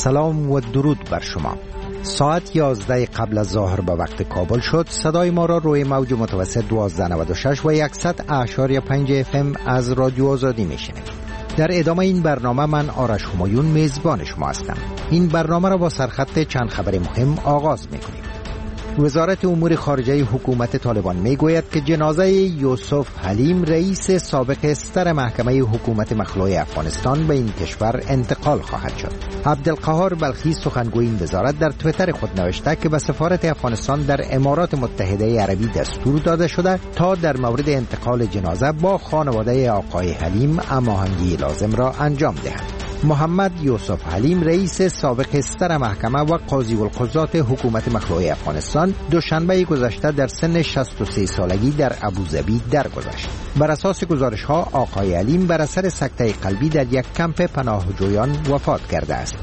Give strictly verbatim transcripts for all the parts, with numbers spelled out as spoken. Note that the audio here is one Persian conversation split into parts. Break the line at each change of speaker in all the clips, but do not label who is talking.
سلام و درود بر شما. ساعت یازده قبل از ظهر به وقت کابل شد. صدای ما را روی موج متوسط دوازده نود و شش و صد اعشاری پنج اف ام از رادیو آزادی میشنید. در ادامه این برنامه من آرش همایون میزبان شما هستم. این برنامه را با سرخط چند خبر مهم آغاز میکنیم. وزارت امور خارجه حکومت طالبان میگوید که جنازه یوسف حلیم رئیس سابق ستر محکمه حکومت مخلوع افغانستان به این کشور انتقال خواهد شد. عبدالقهار بلخی سخنگوی این وزارت در تویتر خود نوشته که به سفارت افغانستان در امارات متحده عربی دستور داده شده تا در مورد انتقال جنازه با خانواده آقای حلیم هماهنگی لازم را انجام دهند. محمد یوسف حلیم رئیس سابق ستر محکمه و قاضی القضات حکومت مخلوع افغانستان دوشنبه گذشته در سن شصت و سه سالگی در ابوظبی درگذشت. بر اساس گزارش ها آقای حلیم بر اثر سکته قلبی در یک کمپ پناهجویان وفات کرده است.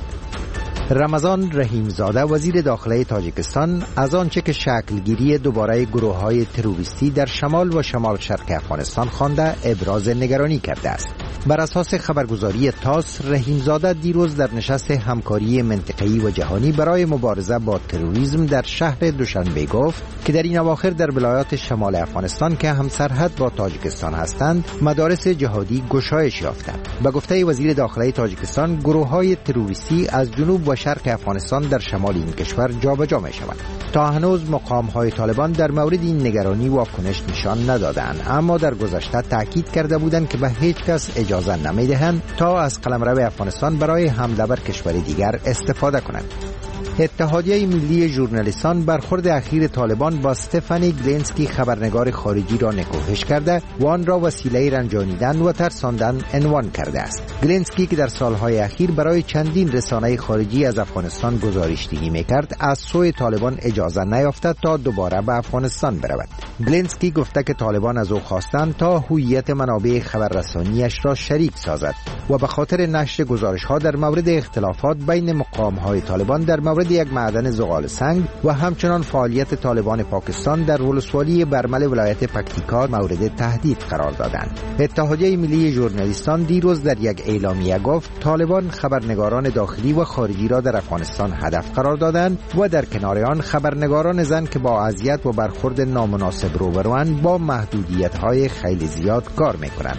رمضان رحیمزاده وزیر داخله تاجیکستان از آنچه که شکلگیری دوباره گروه‌های تروریستی در شمال و شمال شرق افغانستان خوانده ابراز نگرانی کرده است. بر اساس خبرگزاری تاس، رحیمزاده دیروز در نشست همکاری منطقه‌ای و جهانی برای مبارزه با تروریسم در شهر دوشنبه گفت که در این اواخر در ولایات شمال افغانستان که همسرحد با تاجیکستان هستند، مدارس جهادی گشایش یافتند. به گفته وزیر داخله تاجیکستان، گروه‌های تروریستی از جنوب و شرق افغانستان در شمال این کشور جابجا می‌شوند. تا هنوز مقام‌های طالبان در مورد این نگرانی واکنش نشان ندادند، اما در گذشته تاکید کرده بودند که به هیچ کس اجازه نمی‌دهند تا از قلمرو افغانستان برای حمله بر کشور دیگر استفاده کنند. اتحادیه ملی ژورنالیستان برخورد اخیر طالبان با استفانی گلنسکی خبرنگار خارجی را نکوهش کرده و آن را وسیله رنجانیدن و ترساندن عنوان کرده است. گلنسکی که در سالهای اخیر برای چندین رسانه خارجی از افغانستان گزارشدهی میکرد، از سوی طالبان اجازه نیافته تا دوباره به افغانستان برود. گلنسکی گفته که طالبان از او خواستند تا هویت منابع خبررسانیش را شریک سازد و به خاطر نشر گزارش‌ها در مورد اختلافات بین مقام‌های طالبان در مورد یک معدن زغال سنگ و همچنان فعالیت طالبان پاکستان در ولسوالی برمل ولایت پکتیکا مورد تهدید قرار دادند. اتحادیه ملی ژورنالیستان دیروز در یک اعلامیه گفت طالبان خبرنگاران داخلی و خارجی را در افغانستان هدف قرار دادند و در کنار آن خبرنگاران زن که با اذیت و برخورد نامناسب روبروند با محدودیت‌های خیلی زیاد کار می‌کنند.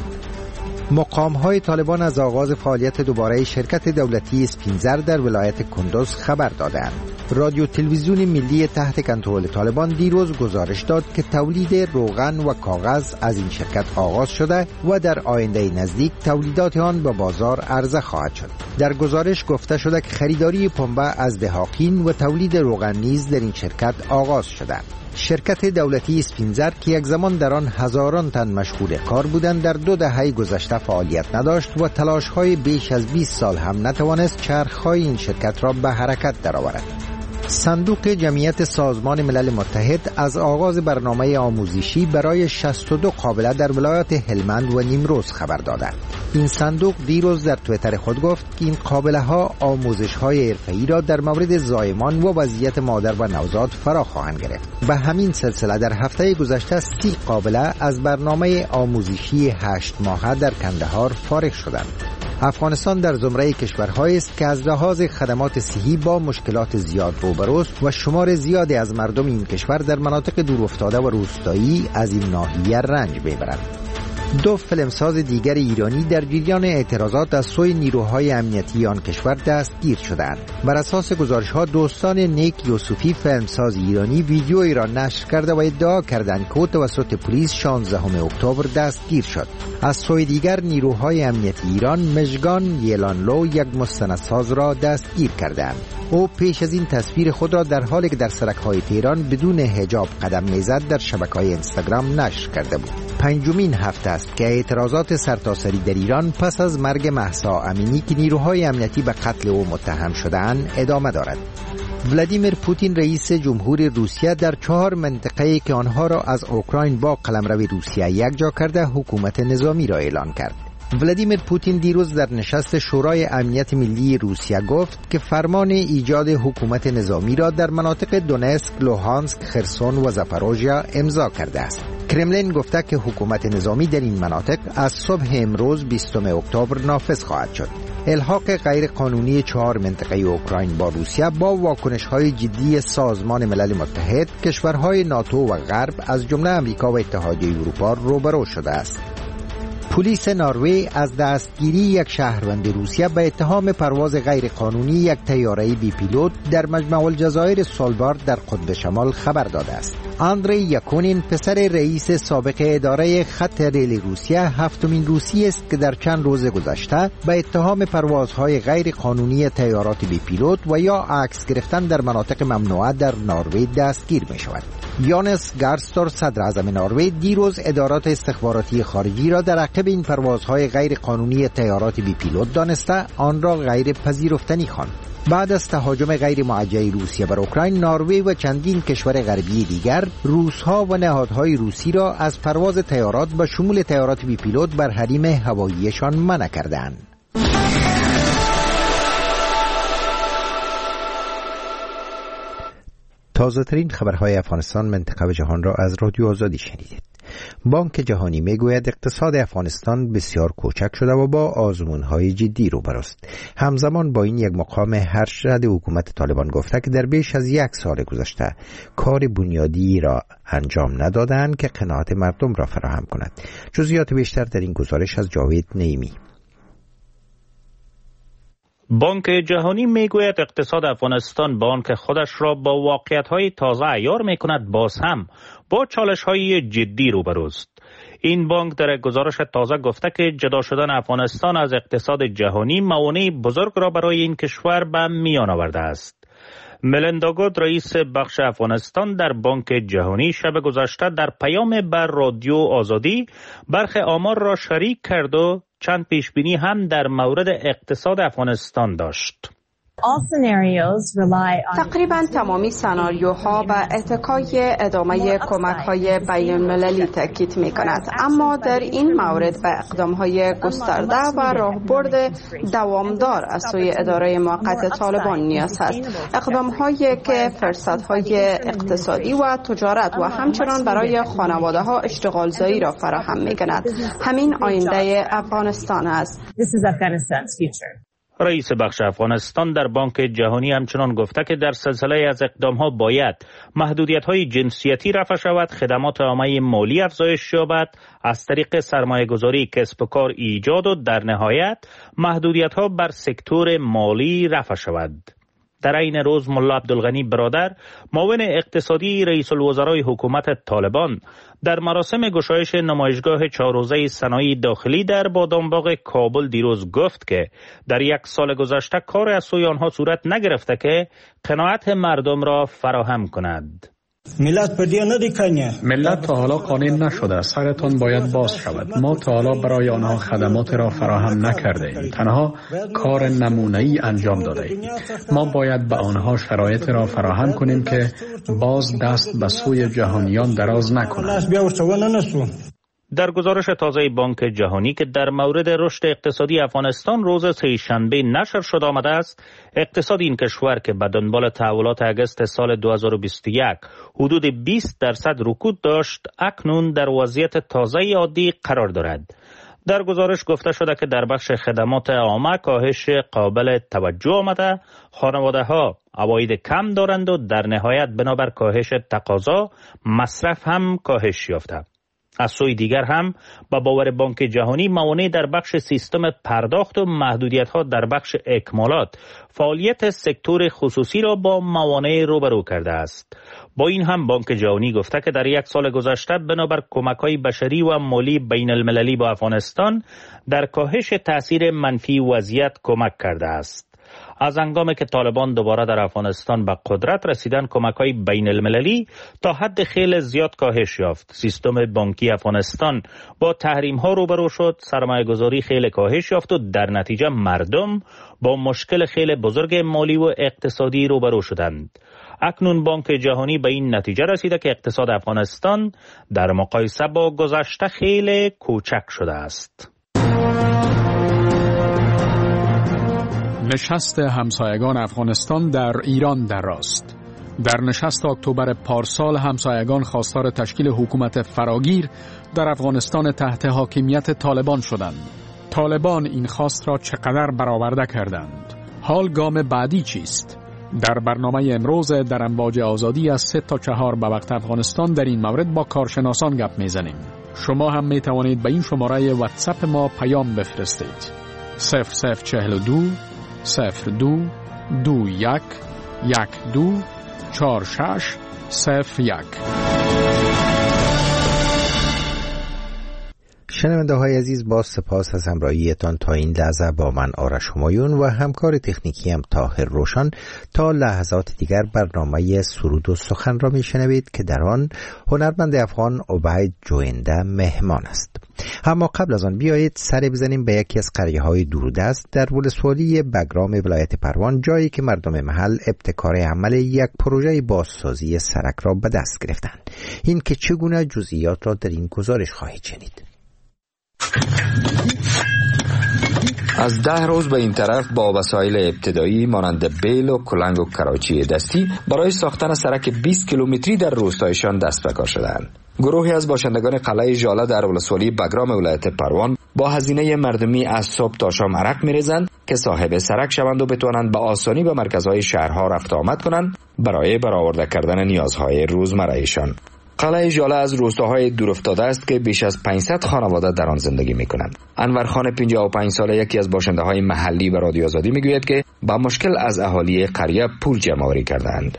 مقام‌های طالبان از آغاز فعالیت دوباره شرکت دولتی اسپینزر در ولایت کندوز خبر دادند. رادیو تلویزیون ملی تحت کنترل طالبان دیروز گزارش داد که تولید روغن و کاغذ از این شرکت آغاز شده و در آینده نزدیک تولیدات آن به بازار عرضه خواهد شد. در گزارش گفته شده که خریداری پنبه از دهاقین و تولید روغن نیز در این شرکت آغاز شده. شرکت دولتی اسپینزر که یک زمان در آن هزاران تن مشغول کار بودند، در دو دهه گذشته فعالیت نداشت و تلاش‌های بیش از بیست سال هم نتوانست چرخ‌های این شرکت را به حرکت درآورد. صندوق جمعیت سازمان ملل متحد از آغاز برنامه آموزشی برای شصت و دو قابله در ولایات هلمند و نیمروز خبر داده. این صندوق دیروز در تویتر خود گفت که این قابله ها آموزش های حرفه‌ای را در مورد زایمان و وضعیت مادر و نوزاد فرا خواهند گرفت. به همین سلسله در هفته گذشته سی قابله از برنامه آموزشی هشت ماهه در کندهار فارغ شدند. افغانستان در زمره کشورهایی است که از لحاظ خدمات صحی با مشکلات زیاد روبروست و شمار زیادی از مردم این کشور در مناطق دورافتاده و روستایی از این ناحیه رنج میبرند. دو فیلمساز دیگر ایرانی در جریان اعتراضات از سوی نیروهای امنیتی آن کشور دستگیر شدند. بر اساس گزارش‌ها دوستان نیک یوسفی فیلمساز ایرانی ویدیویی را نشر کرده و ادعا کردند که توسط پلیس شانزدهم اکتبر دستگیر شد. از سوی دیگر نیروهای امنیتی ایران مژگان یلانلو یک مستندساز را دستگیر کردند. او پیش از این تصویر خود را در حالی که در سرک‌های تهران بدون حجاب قدم می‌زد در شبکه‌های اینستاگرام نشر کرده بود. پنجمین هفته است که اعتراضات سرتاسری در ایران پس از مرگ مهسا امینی که نیروهای امنیتی به قتل او متهم شده‌اند ادامه دارد. ولادیمیر پوتین رئیس جمهور روسیه در چهار منطقه‌ای که آنها را از اوکراین با قلمرو روسیه یکجا کرده حکومت نظامی را اعلان کرد. ولادیمیر پوتین دیروز در نشست شورای امنیت ملی روسیه گفت که فرمان ایجاد حکومت نظامی را در مناطق دونسک، لوهانسک، خرسون و زاپاروژیا امضا کرده است. کرملین گفته که حکومت نظامی در این مناطق از صبح امروز بیستم اکتبر نافذ خواهد شد. الحاق غیر قانونی چهار منطقه اوکراین با روسیه با واکنش‌های جدی سازمان ملل متحد، کشورهای ناتو و غرب از جمله امریکا و اتحادیه اروپا روبرو شده است. پلیس نروژ از دستگیری یک شهروند روسیه به اتهام پرواز غیر قانونی یک طیاره بی پیلوت در مجمع الجزایر سولبارد در قطب شمال خبر داده است. آندری یاکونین، پسر رئیس سابق اداره خط ریل روسیه، هفتمین روسی است که در چند روز گذشته به اتهام پروازهای غیر قانونی طیارات بی پیلوت و یا عکس گرفتن در مناطق ممنوعه در نروژ دستگیر می شود. یانس گارستور، صدر اعظم نروژ، دیروز ادارات استخباراتی خارجی را در عقب این پروازهای غیر قانونی طیارات بی پیلوت دانسته آن را غیر پذیرفتنی خواند. بعد از تهاجم غیر موجه روسیه بر اوکراین، نروژ و چندین کشور غربی دیگر روس‌ها و نهادهای روسی را از پرواز طیارات به شمول طیارات بی پیلوت بر حریم هواییشان منع کردند. تازه ترین خبرهای افغانستان، منطقه و جهان را از رادیو آزادی شنیدید. بانک جهانی میگوید اقتصاد افغانستان بسیار کوچک شده و با آزمون‌های جدی روبروست. همزمان با این یک مقام ارشد حکومت طالبان گفته که در بیش از یک سال گذشته کار بنیادی را انجام ندادند که قناعت مردم را فراهم کند. جزئیات بیشتر در این گزارش از جاوید نعیمی.
بانک جهانی میگوید اقتصاد افغانستان با آنکه خودش را با واقعیت‌های تازه عیار می‌کند، باز هم با چالش‌های جدی روبروست. این بانک در گزارش تازه گفته که جدا شدن افغانستان از اقتصاد جهانی موانع بزرگ را برای این کشور به میان آورده است. ملیندا گود، رئیس بخش افغانستان در بانک جهانی، شب گذشته در پیام بر رادیو آزادی برخی آمار را شریک کرد و چند پیشبینی هم در مورد اقتصاد افغانستان داشت.
تقریبا تمامی سناریوها و اتکای ادامه کمک‌های بین‌المللی تاکید می‌کند، اما در این مورد به اقدام‌های گسترده و راهبرد دوامدار از سوی اداره موقت طالبان نیاز است. اقدام‌هایی که فرصت‌های اقتصادی و تجارت و همچنان برای خانواده‌ها اشتغالزایی را فراهم می‌کند. همین آینده افغانستان است.
رئیس بخش افغانستان در بانک جهانی همچنان گفته که در سلسله از اقدام‌ها باید محدودیت‌های جنسیتی رفع شود، خدمات عامه مالی افزایش یابد، از طریق سرمایه‌گذاری کسب و کار ایجاد و در نهایت محدودیت‌ها بر سکتور مالی رفع شود. در این روز ملا عبدالغنی برادر، معاون اقتصادی رئیس الوزرای حکومت طالبان، در مراسم گشایش نمایشگاه چهار روزه صنایع داخلی در بادامباغ کابل دیروز گفت که در یک سال گذشته کار از سوی آنها صورت نگرفته که قناعت مردم را فراهم کند.
ملت پر دې نه دی کنه.
ملت تا حالا قانع نشده، سرتان باید باز شود. ما تا حالا برای آنها خدمات را فراهم نکرده ایم، تنها کار نمونه‌ای انجام داده ایم. ما باید به آنها شرایط را فراهم کنیم که باز دست به سوی جهانیان دراز نکنند.
در گزارش تازه بانک جهانی که در مورد رشد اقتصادی افغانستان روز سه‌شنبه نشر شده آمده است، اقتصاد این کشور که به دنبال تحولات آگوست سال دو هزار و بیست و یک حدود بیست درصد رکود داشت، اکنون در وضعیت تازه عادی قرار دارد. در گزارش گفته شده که در بخش خدمات عامه کاهش قابل توجه آمده، خانواده‌ها عواید کم دارند و در نهایت بنابر کاهش تقاضا مصرف هم کاهش یافته. از سوی دیگر هم با باور بانک جهانی موانع در بخش سیستم پرداخت و محدودیت‌ها در بخش اکمالات فعالیت سکتور خصوصی را با موانع روبرو کرده است. با این هم بانک جهانی گفته که در یک سال گذشته بنابر کمک‌های بشری و مالی بین المللی با افغانستان در کاهش تأثیر منفی وضعیت کمک کرده است. از هنگامی که طالبان دوباره در افغانستان به قدرت رسیدن، کمک‌های بین المللی تا حد خیلی زیاد کاهش یافت. سیستم بانکی افغانستان با تحریم‌ها روبرو شد، سرمایه‌گذاری خیلی کاهش یافت و در نتیجه مردم با مشکل خیلی بزرگ مالی و اقتصادی روبرو شدند. اکنون بانک جهانی به این نتیجه رسیده که اقتصاد افغانستان در مقایسه با گذشته خیلی کوچک شده است.
نشست همسایگان افغانستان در ایران در راست. در نشست اکتبر پارسال همسایگان خواستار تشکیل حکومت فراگیر در افغانستان تحت حاکمیت طالبان شدند. طالبان این خواست را چقدر برآورده کردند؟ حال گام بعدی چیست؟ در برنامه امروز در امواج آزادی از سه تا چهار به وقت افغانستان در این مورد با کارشناسان گپ میزنیم. شما هم می توانید به این شماره واتساپ ما پیام بفرستید. صفر صفر چهل و دو صفر دو دو یک یک دو چهار شش صفر یک.
شنونده های عزیز، با سپاس از همراهیتان تا این لحظه با من آرش همایون و همکار تکنیکی هم طاهر روشن. تا لحظات دیگر برنامه سرود و سخن را میشنوید که در آن هنرمند افغان عبید جوینده مهمان است. اما قبل از آن بیایید سر بزنیم به یکی از قریه های دوردست در ولسوالی بگرام ولایت پروان، جایی که مردم محل ابتکار عمل یک پروژه بازسازی سرک را به دست گرفتند. این که چگونه جزئیات را در این گزارش خواهید شنید.
از ده روز به این طرف با وسایل ابتدایی مانند بیل و کلنگ و کراچی دستی برای ساختن سرک بیست کیلومتری در روستایشان دست به کار شدند. گروهی از باشندگان قلعه ژاله در ولسوالی بگرام ولایت پروان با هزینه مردمی از صبح تا شام عرق می‌ریزند که صاحب سرک شوند و بتوانند به آسانی به مرکزهای شهرها رفت آمد کنند برای برآورده کردن نیازهای روزمره‌ایشان. قلعه ژاله از روستاهای دورافتاده است که بیش از پانصد خانواده در آن زندگی می‌کنند. انورخان پنجاه و پنج ساله یکی از باشنده‌های محلی به رادیو آزادی می‌گوید که با مشکل از اهالی قریه پول جمع‌آوری کردند.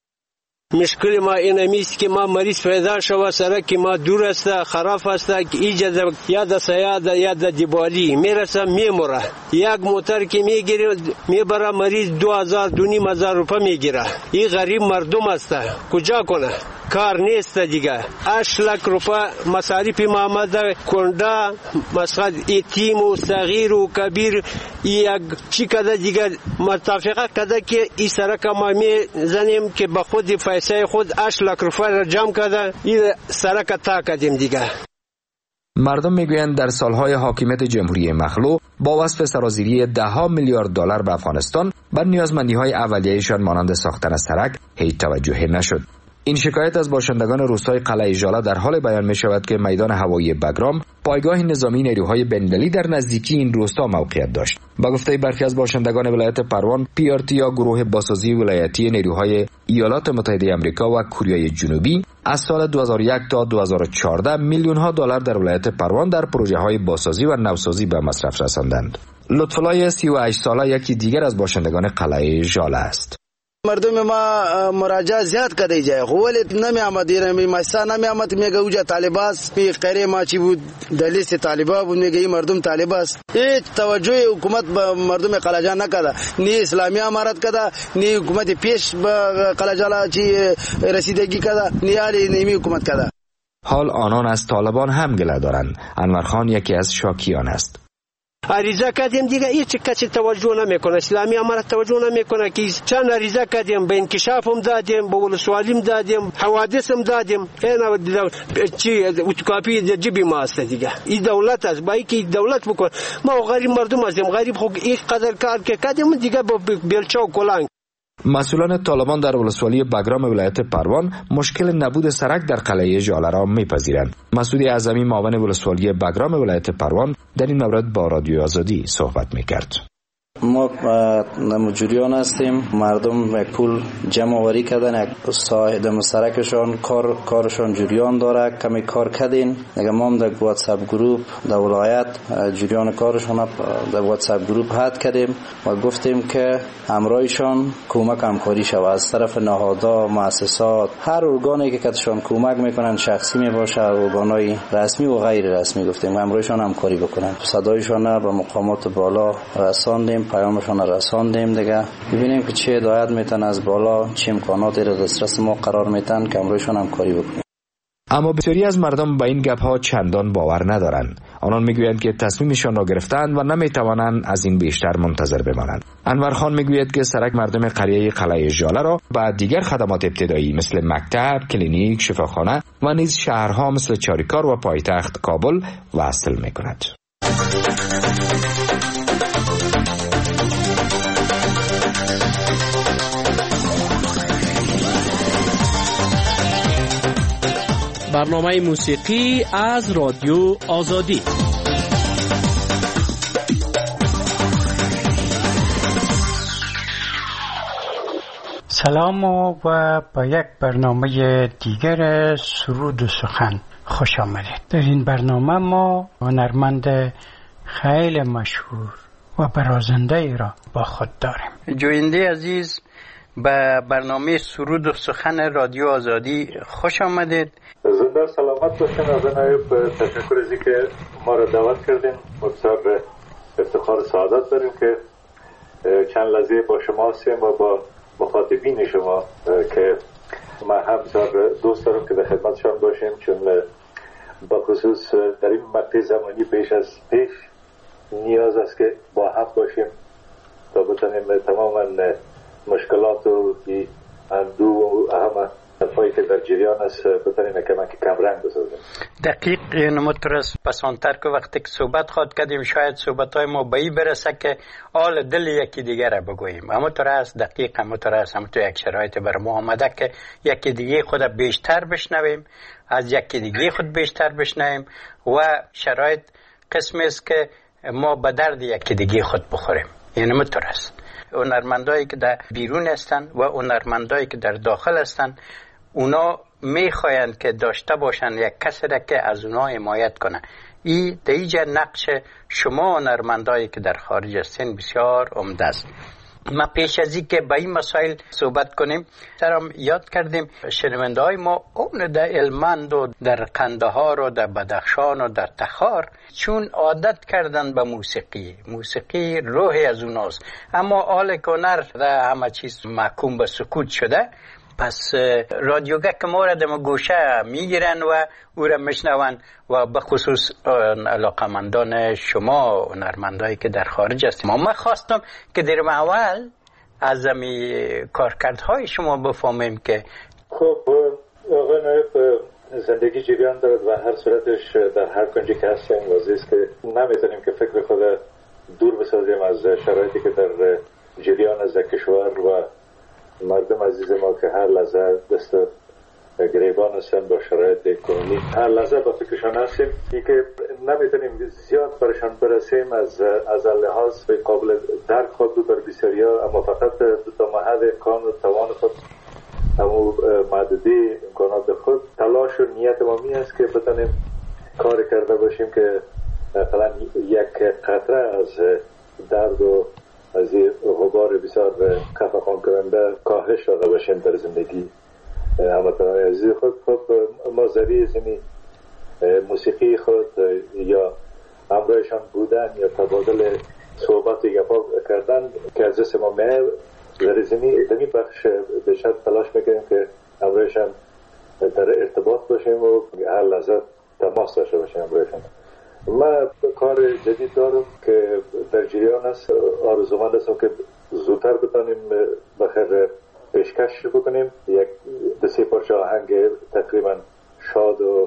مشکل ما این است که ما مریض پیدا شود، سرک ما دور است، خراب است، ایجاد یا د سیاد یا د دیوالی میرسه میموره. یک موتر که میگیره میبره مریض دو هزار دو نیم هزار روپیه میگیره. این غریب مردم است، کجا کنه؟ کار نیست دیگه. هشت لک روپیه مصارف ما آمده، کنده مثلا یتیم و صغیر و کبیر یک چی کده دیگه متفقه کده که این سرک ما میزنیم که به خود پیسه خود هشت لک روپیه را جمع کرده این سرک تا کردیم دیگه.
مردم میگویند در سالهای حاکمیت جمهوری مخلوع با وصف سرازیری ده ها میلیارد دلار به افغانستان بر نیازمندی‌های اولیه‌شان مانند ساختن سرک هیچ توجهی نشد. این شکایت از باشندگان روستای قلعه ژاله در حال بیان می شود که میدان هوایی بگرام پایگاه نظامی نیروهای بین‌المللی در نزدیکی این روستا موقعیت داشت. با گفته برخی از باشندگان ولایت پروان، پی آر تی یا گروه بازسازی ولایتی نیروهای ایالات متحده آمریکا و کره جنوبی از سال دو هزار و یک تا دو هزار و چهارده میلیون ها دلار در ولایت پروان در پروژه های بازسازی و نوسازی به مصرف رساندند. لطفالله سی و هشت ساله یکی دیگر از باشندگان قلعه ژاله است.
مردم ما مراجعه زیاد کردی جای خولت نمی آمد ایرانی مسا نمی آمد میگه اوجا طالباس پی قره ما چی بود دلیس طالبا بود میگه مردم طالباس هیچ توجه حکومت به مردم قلعه نکرده، نی اسلامی امارت کرده، نی حکومت پیش به قلعه چی رسیدگی کرده، نی علی نیمی حکومت کرده.
حال آنان از طالبان هم گله دارند. انورخان یکی از شاکیان است.
عریضه کردیم دیگه هیچ کسی توجه نمیکنه، اسلامی امارت توجه نمیکنه که چند عریضه کردیم به انکشاف هم دادیم، به ولسوالیم دادیم، حوادث هم دادیم، اینا چی اتکاپی جیبی ما است دیگه. این دولت است، با اینکه دولت بکنه ما غریب مردم هستیم، غریب خو یک قدر کار که کردیم دیگه با بیلچه و کلنگ.
مسئولان طالبان در ولسوالی بگرام ولایت پروان مشکل نبود سرک در قلعه ژاله را میپذیرند. مسعود اعظمی معاون ولسوالی بگرام ولایت پروان در این مورد با رادیو آزادی صحبت میکرد.
ما مجریان هستیم، مردم پول جمع آوری کردن، صاحب سرکشان کار کارشان جریان داره، کمی کار کردین دیگه. ما هم در واتساپ گروپ در ولایت جریان کارشان در واتساپ گروپ حد کردیم و گفتیم که همراهشان کمک همکاری شود از طرف نهادها، مؤسسات، هر ارگانی که کتشان کمک میکنن، شخصی میباشه، ارگانای رسمی و غیر رسمی، گفتیم همراهشان همکاری بکنن. صدایشان به مقامات بالا رساندیم، پیامشون رساندیم دیگه. ببینیم که چه هدایت میتن از بالا، چه امکاناتی را دسترس ما قرار میتن که امروزشون هم کاری بکنیم.
اما بسیاری از مردم با این گپ ها چندان باور ندارند. آنان میگویند که تصمیمشان را گرفتند و نمیتوانند از این بیشتر منتظر بمانند. انورخان میگوید که سرک مردم قریه قلعه ژاله را با دیگر خدمات ابتدایی مثل مکتب، کلینیک، شفاخانه و نیز شهرها مثل چاریکار و پایتخت کابل وصل میکند.
برنامه موسیقی از رادیو آزادی.
سلام و با یک برنامه دیگر سرود و سخن خوش آمدید. در این برنامه ما هنرمند خیلی مشهور و برازنده ای را با خود داریم. جوینده عزیز، به برنامه سرود و سخن رادیو آزادی خوش آمدید.
زنده سلامت باشین. از نایب تشکر از اینکه ما را دعوت کردین. بسیار افتخار سعادت داریم که چند لحظه با شما هستیم و با مخاطبین شما که ما هم بسیار دوست دارم که در خدمتشان باشیم، چون با خصوص در این مقطع زمانی بیش از پیش نیاز است که با هم باشیم تا بتانیم تماما مشکلات و اندو و همه پایی که در جریان است بتانیم کمک کمرنگ بسازیم.
دقیق اینو مترس پسانتر که وقتی که صحبت خواد کردیم شاید صحبت های ما به این برسه که آل دل یکی دیگر را بگوییم. اما ترس دقیق اما ترس اما تو یک شرایط بر ما آمده که یکی دیگه خود بیشتر بشنویم، از یکی دیگه خود بیشتر بشنویم و شرایط قسمی است که ما به درد یکی دیگه خود بخوریم. یعنی مترس هنرمندایی که در بیرون هستند و هنرمندایی که در داخل هستند، اونا میخواین که داشته باشن یک کسی را که از اونا حمایت کنه. این دیگه نقش شما هنرمندایی که در خارج هستین بسیار عمده است. ما پیش از این که به این مسائل صحبت کنیم سرم یاد کردیم شنونده های ما اون در هلمند و در قندهار و در بدخشان و در تخار چون عادت کردن به موسیقی، موسیقی روحی از اوناست، اما حال هنر در همه چیز محکوم به سکوت شده. پس رادیوگک ما را دم گوشه میگیرن و او را میشنون و به خصوص علاقمندان شما هنرمندایی که در خارج هستیم. ما خواستم که در اول از امی کارکردهای شما بفهمیم که
خب آقای نایب زندگی جریان دارد و هر صورتش در هر کنجی که هستیم واضح است که نمیتونیم که فکر خود دور بسازیم از شرایطی که در جریان از کشور و مردم عزیز ما که هر لحظه دست گریبان هستن با شرایط اکنومی، هر لحظه با فکرشان هستیم. این که نمیتونیم زیاد برشان برسیم از از لحاظ به قابل درک خود بر بسیاری ها، اما فقط تا محل امکان و توان خود همون محدودی امکانات خود تلاش و نیت ما می است که بتانیم کار کرده باشیم که مثلا یک قطره از درد و از این غبار بسیار خفقان کننده کاهش داده باشیم در زندگی هموطنان عزیز خود. خب ما ذریعه زمین موسیقی خود یا همراهشان بودن یا تبادل صحبت گپا کردن که از دست ما میه ذریعه زمین دمی بخش بیشتر تلاش میکنیم که همراهشان در ارتباط باشیم و هر لحظه تماس داشته باشیم همراهشان. من کار جدید دارم که در جریان است. آرزومند هستم که زودتر بتانیم بخیر پیشکش بکنیم. یک دو سه پارچه آهنگ تقریبا شاد و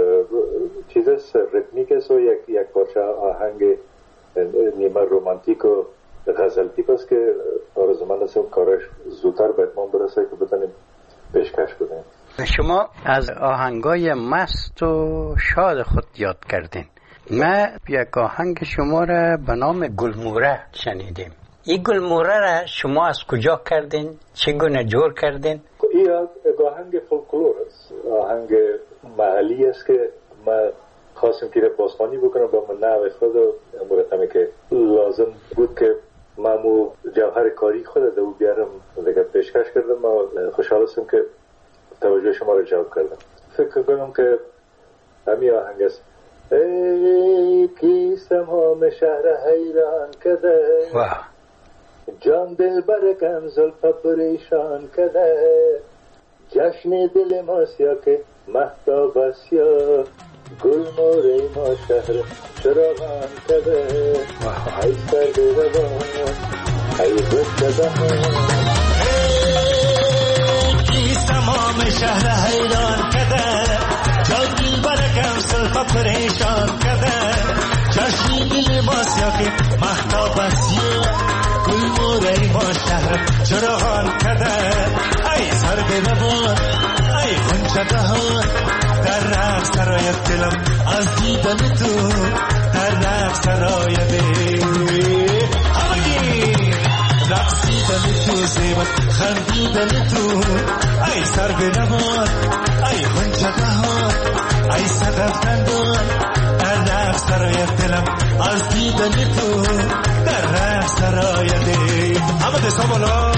چیز است، ریتمیک است و یک یک پارچه آهنگ نیمه رومانتیک و غزل تیپ است که آرزومند هستم کارش زودتر به اتمام برسه که بتانیم پیشکش بکنیم.
شما از آهنگای مست و شاد خود یاد کردین. ما یک آهنگ شما را به نام گلموره شنیدیم. این گلموره را شما از کجا کردین؟ چگونه جور کردین؟
این آهنگ فولکلور است، آهنگ محلی است که ما خواستم که بازخوانی بکنم با من نوع خود و مرتبه که لازم بود که من جوهر کاری خود دو بیارم دیگه پیشکش کردم و خوشحال هستم که توجه شما را جلب کردم. فکر کنم که همین آهنگ است. ای کیستم هم شهر حیران کده جان دل برکم زلفا پریشان کده جشن دل ما سیا که مهتاب اسیا گل موره ما شهر چراغان کده ای سر دوان ای گفت دهان ای کیستم هم شهر حیران کده جان دل برکم زلفا پریشان کده جشن دل ما سیا که مهتاب اسیا گل موره ما شهر چراغان کده ای سر دوان ای غنچه دهان در رقص سرای دلم از دیدن تو در رقص سرای دل همگی رقصیدن
رقصیدن تو زیبت خندیدن تو ای سر به نوان ای غنچه بهار ای صدف دندان در رقص سرای دلم از دیدن تو در رقص سرای دل همه دستا بالا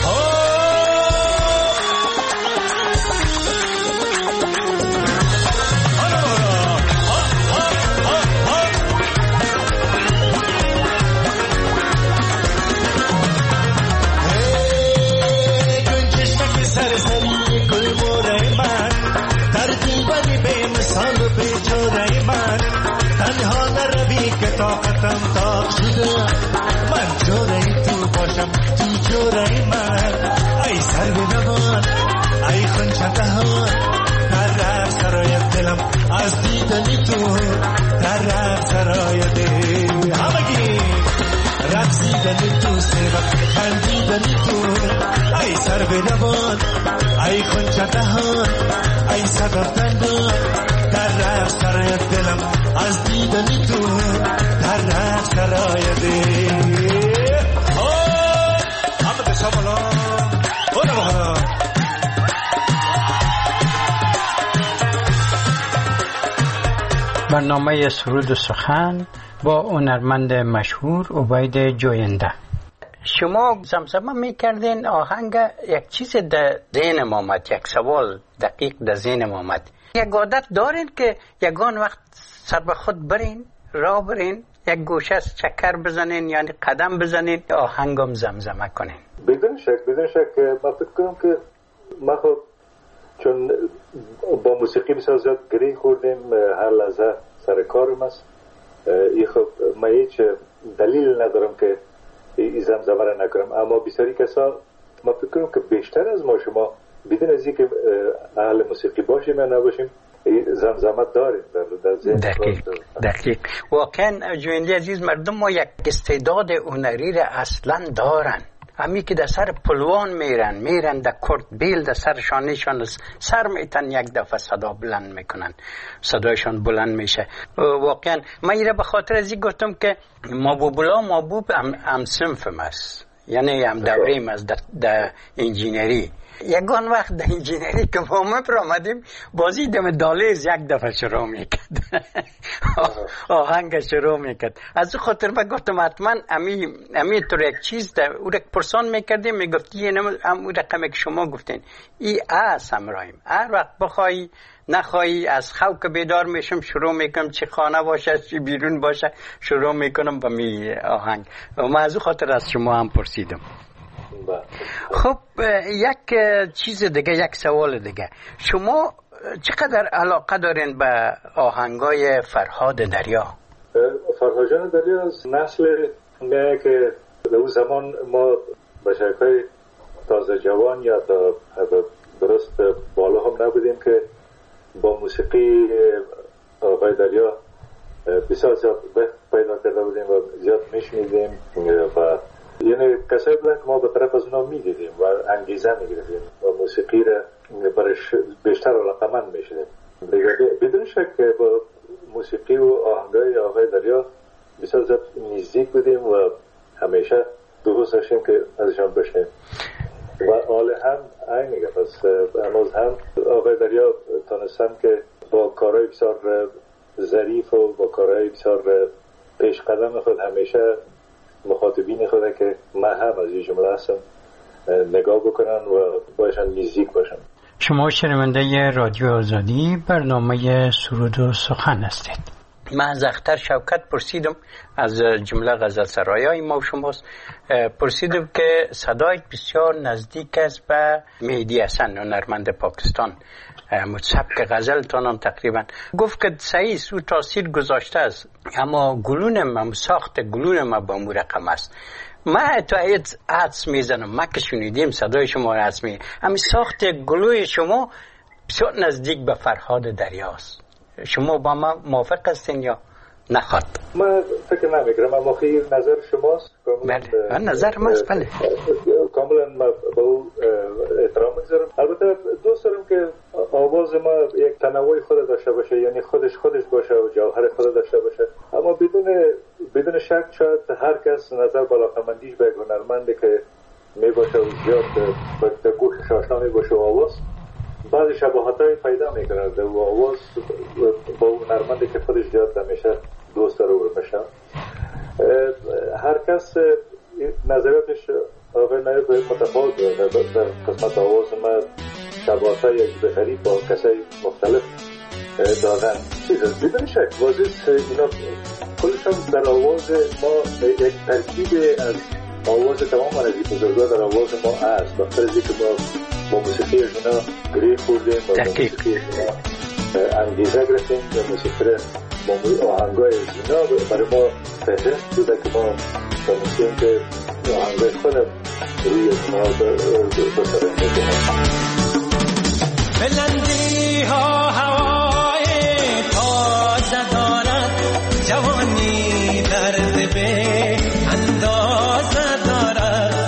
طاقتم تاق شده من جوره تو باشم تو جوره من ای سر به نوان ای خنچه دهان در رقص سرای دلم از دیدن تو در رقص سرای دل همگی رقصیدن تو سبب خندیدن تو ای سر به نوان ای خنچه دهان ای صدف دندان در رقص سرای دلم از دیدن تو در رقص سرای دل همه دستا بالا بالا بالا
برنامه سرود و سخن با هنرمند مشهور عبید جوینده. شما زمزمه میکردین آهنگ یک چیز در ذهن ما آمد، یک سوال دقیق در ذهن ما آمد. یک عادت دارین که یگان وقت سر به خود برین راه برین یک گوشه چکر بزنین یعنی قدم بزنین آهنگم زمزمه کنین؟
بدون شک بدون شک ما فکر کنم که ما خب چون با موسیقی بسیار زیاد گری خوردیم هر لحظه سر کارم است ای خب ما هیچ دلیل ندارم که ای زمزمه را نکنم اما بسیاری کسا ما فکر کنم که بیشتر از ما شما بدون از اینکه اهل موسیقی باشیم یا نباشیم زمزمه داریم در, در ذهن.
دقیق دقیق واقعا جوینده عزیز مردم ما یک استعداد هنری را اصلا دارن. همی که در سر پلوان میرن میرن در کرد بیل در سر شانشان سر میتن یک دفعه صدا بلند میکنن صدایشان بلند میشه. واقعا من ایره به خاطر ازی گفتم که محبوب‌الله محبوب هم, هم صنفم است یعنی هم دوریم است در, در انجینری. یگان وقت در انجینری که با ما پر آمدیم بازی دم دالیز یک دفعه شروع میکرد آهنگ شروع میکرد. از او خاطر من گفتم حتما امی امی طور یک چیز در او رک پرسان میکردیم میگفت یه نمو هم او رقمی که شما گفتین ای آس همراهیم هر وقت بخوایی نخواهی از خواب که بیدار میشم شروع میکنم چه خانه باشه چه بیرون باشه شروع میکنم با می آهنگ. و من از او خاطر از شما هم پرسیدم. خب یک چیز دیگه یک سوال دیگه شما چقدر علاقه دارین به آهنگای فرهاد دریا؟
فرهاد جان دریا از نسل میگه که در اون زمان ما به شکل تازه جوان یا تا درست بالا هم نبودیم که با موسیقی آقای دریا بسیار زیاد پیدا کرده بودیم و زیاد میشنیدیم و یعنی کسایی بودن که ما به طرف از اونا میدیدیم و انگیزه میگرفتیم و موسیقی را برش بیشتر علاقه‌مند میشدیم. بدون شک که با موسیقی و آهنگای آقای دریا بسیار زیاد نزدیک بودیم و همیشه دوست داشتیم که ازشان بشنیم و حال هم اینه پس هنوز هم آقای دریا تانستن که با کارهای بسیار ظریف و با کارهای بسیار پیش قدم خود همیشه مخاطبین خود که من هم از این جمله هستم نگاه بکنن و باشن نزدیک باشن.
شما شنونده رادیو آزادی برنامه سرود و سخن هستید. من از اختر شوکت پرسیدم از جمله غزل سرایای ما و شماست پرسیدم که صدای بسیار نزدیک است به مهدی حسن هنرمند پاکستان سبک غزل تانم تقریبا گفت که صحیح او تاثیر گذاشته است اما گلون ما ساخت گلون ما با مو رقم است. ما تو ایت عدس میزنم ما که شنیدیم صدای شما عدس می همین ساخت گلوی شما بسیار نزدیک به فرهاد دریاست. شما با ما موافق هستین یا نخواد؟
من فکر نمیکنم اما خیلی نظر شماست.
بله نظر ماست بله
کاملا ما با او احترام میذارم. البته دوست دارم که آواز ما یک تنوع خود داشته باشه یعنی خودش خودش باشه و جوهر خود داشته باشه اما بدون بدون شک شاید هر کس نظر بالاخمندیش به هنرمندی که می باشه و زیاد به گوشش آشنا می باشه و آواز بعضی شباهت های پیدا می کند و آواز با اون هنرمندی که خودش زیاد همیشه دوست داره و میشه. هر کس نظریاتش آقای نایب متفاوت داره. در قسمت آواز ما شباهت های غریب با کسای مختلف دادن چیز بدون شک واضح اینا کلشان در آواز ما یک ترکیب از آواز تمام از بزرگا در آواز ما هست. بخاطر از اینکه ما با موسیقی اینا گریه خوردیم با موسیقی اینا انگیزه گرفتیم و موسیقی با آهنگای اینا برای ما فهرست بوده که ما تونستیم که آهنگای خودم روی اینا بسرم بکنم.
بلندی ها هوای تازه دارد جوانی درد به اندازه دارد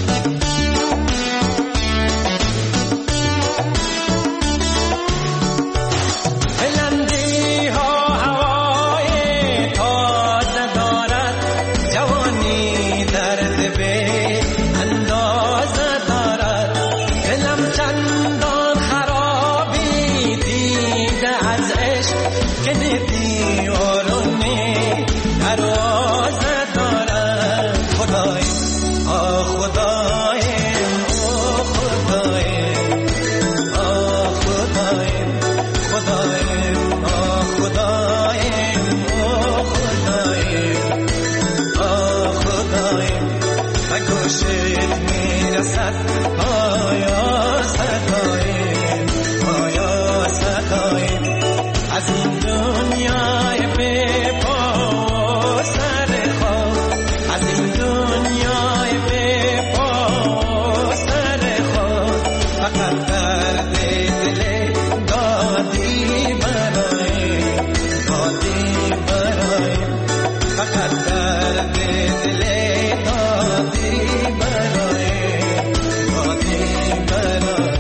بلندی ها هوای تازه دارد جوانی درد به اندازه دارد دلم چندان خرابی دیده از عشق که دیدی آرونه دروازه دارد خدای آه خدای آه خدای آه خدای خدای آه خدای آه خدای آه خدای و گوشت میرسد آیا صدای آیا صدای از این دنیای بی پا و سر خاک از این دنیای بی پا و سر خاک فقط درد دل دادی برای دادی برای فقط درد دل دادی برای دادی برای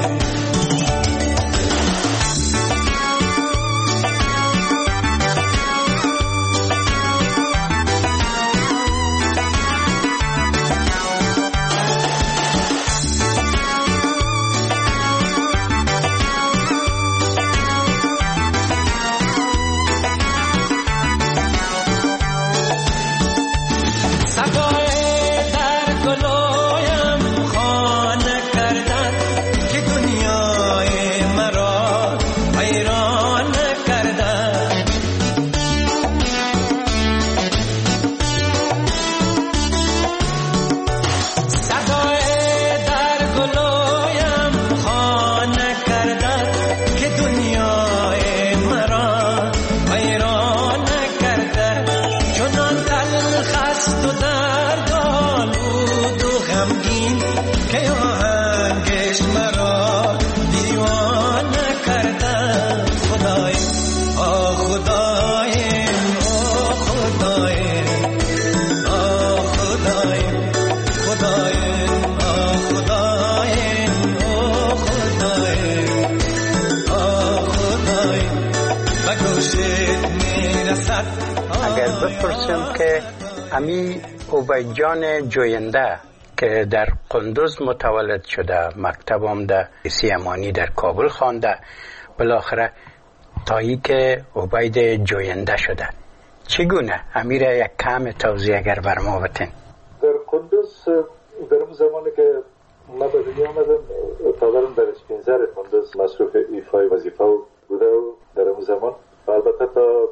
اگر بپرسیم که امی عبید جان جوینده که در قندوز متولد شده مکتب هم در سیمانی در کابل خوانده بالاخره تایی که عبید جوینده شده چگونه امیره یک کم توضیح اگر بر ما بتین.
در قندوز در اون زمانی که ما به دنیا آمدم پدرم در اسپینزر قندوز مصروف ایفای وظیفه بوده و در اون زمان البته تا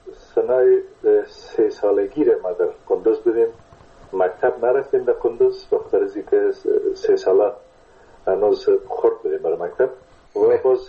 سنای سه سالگی ما در قندوز بودیم مکتب نرفتیم در قندوز بخاطر از اینکه سه ساله هنوز خرد بودیم برای مکتب و باز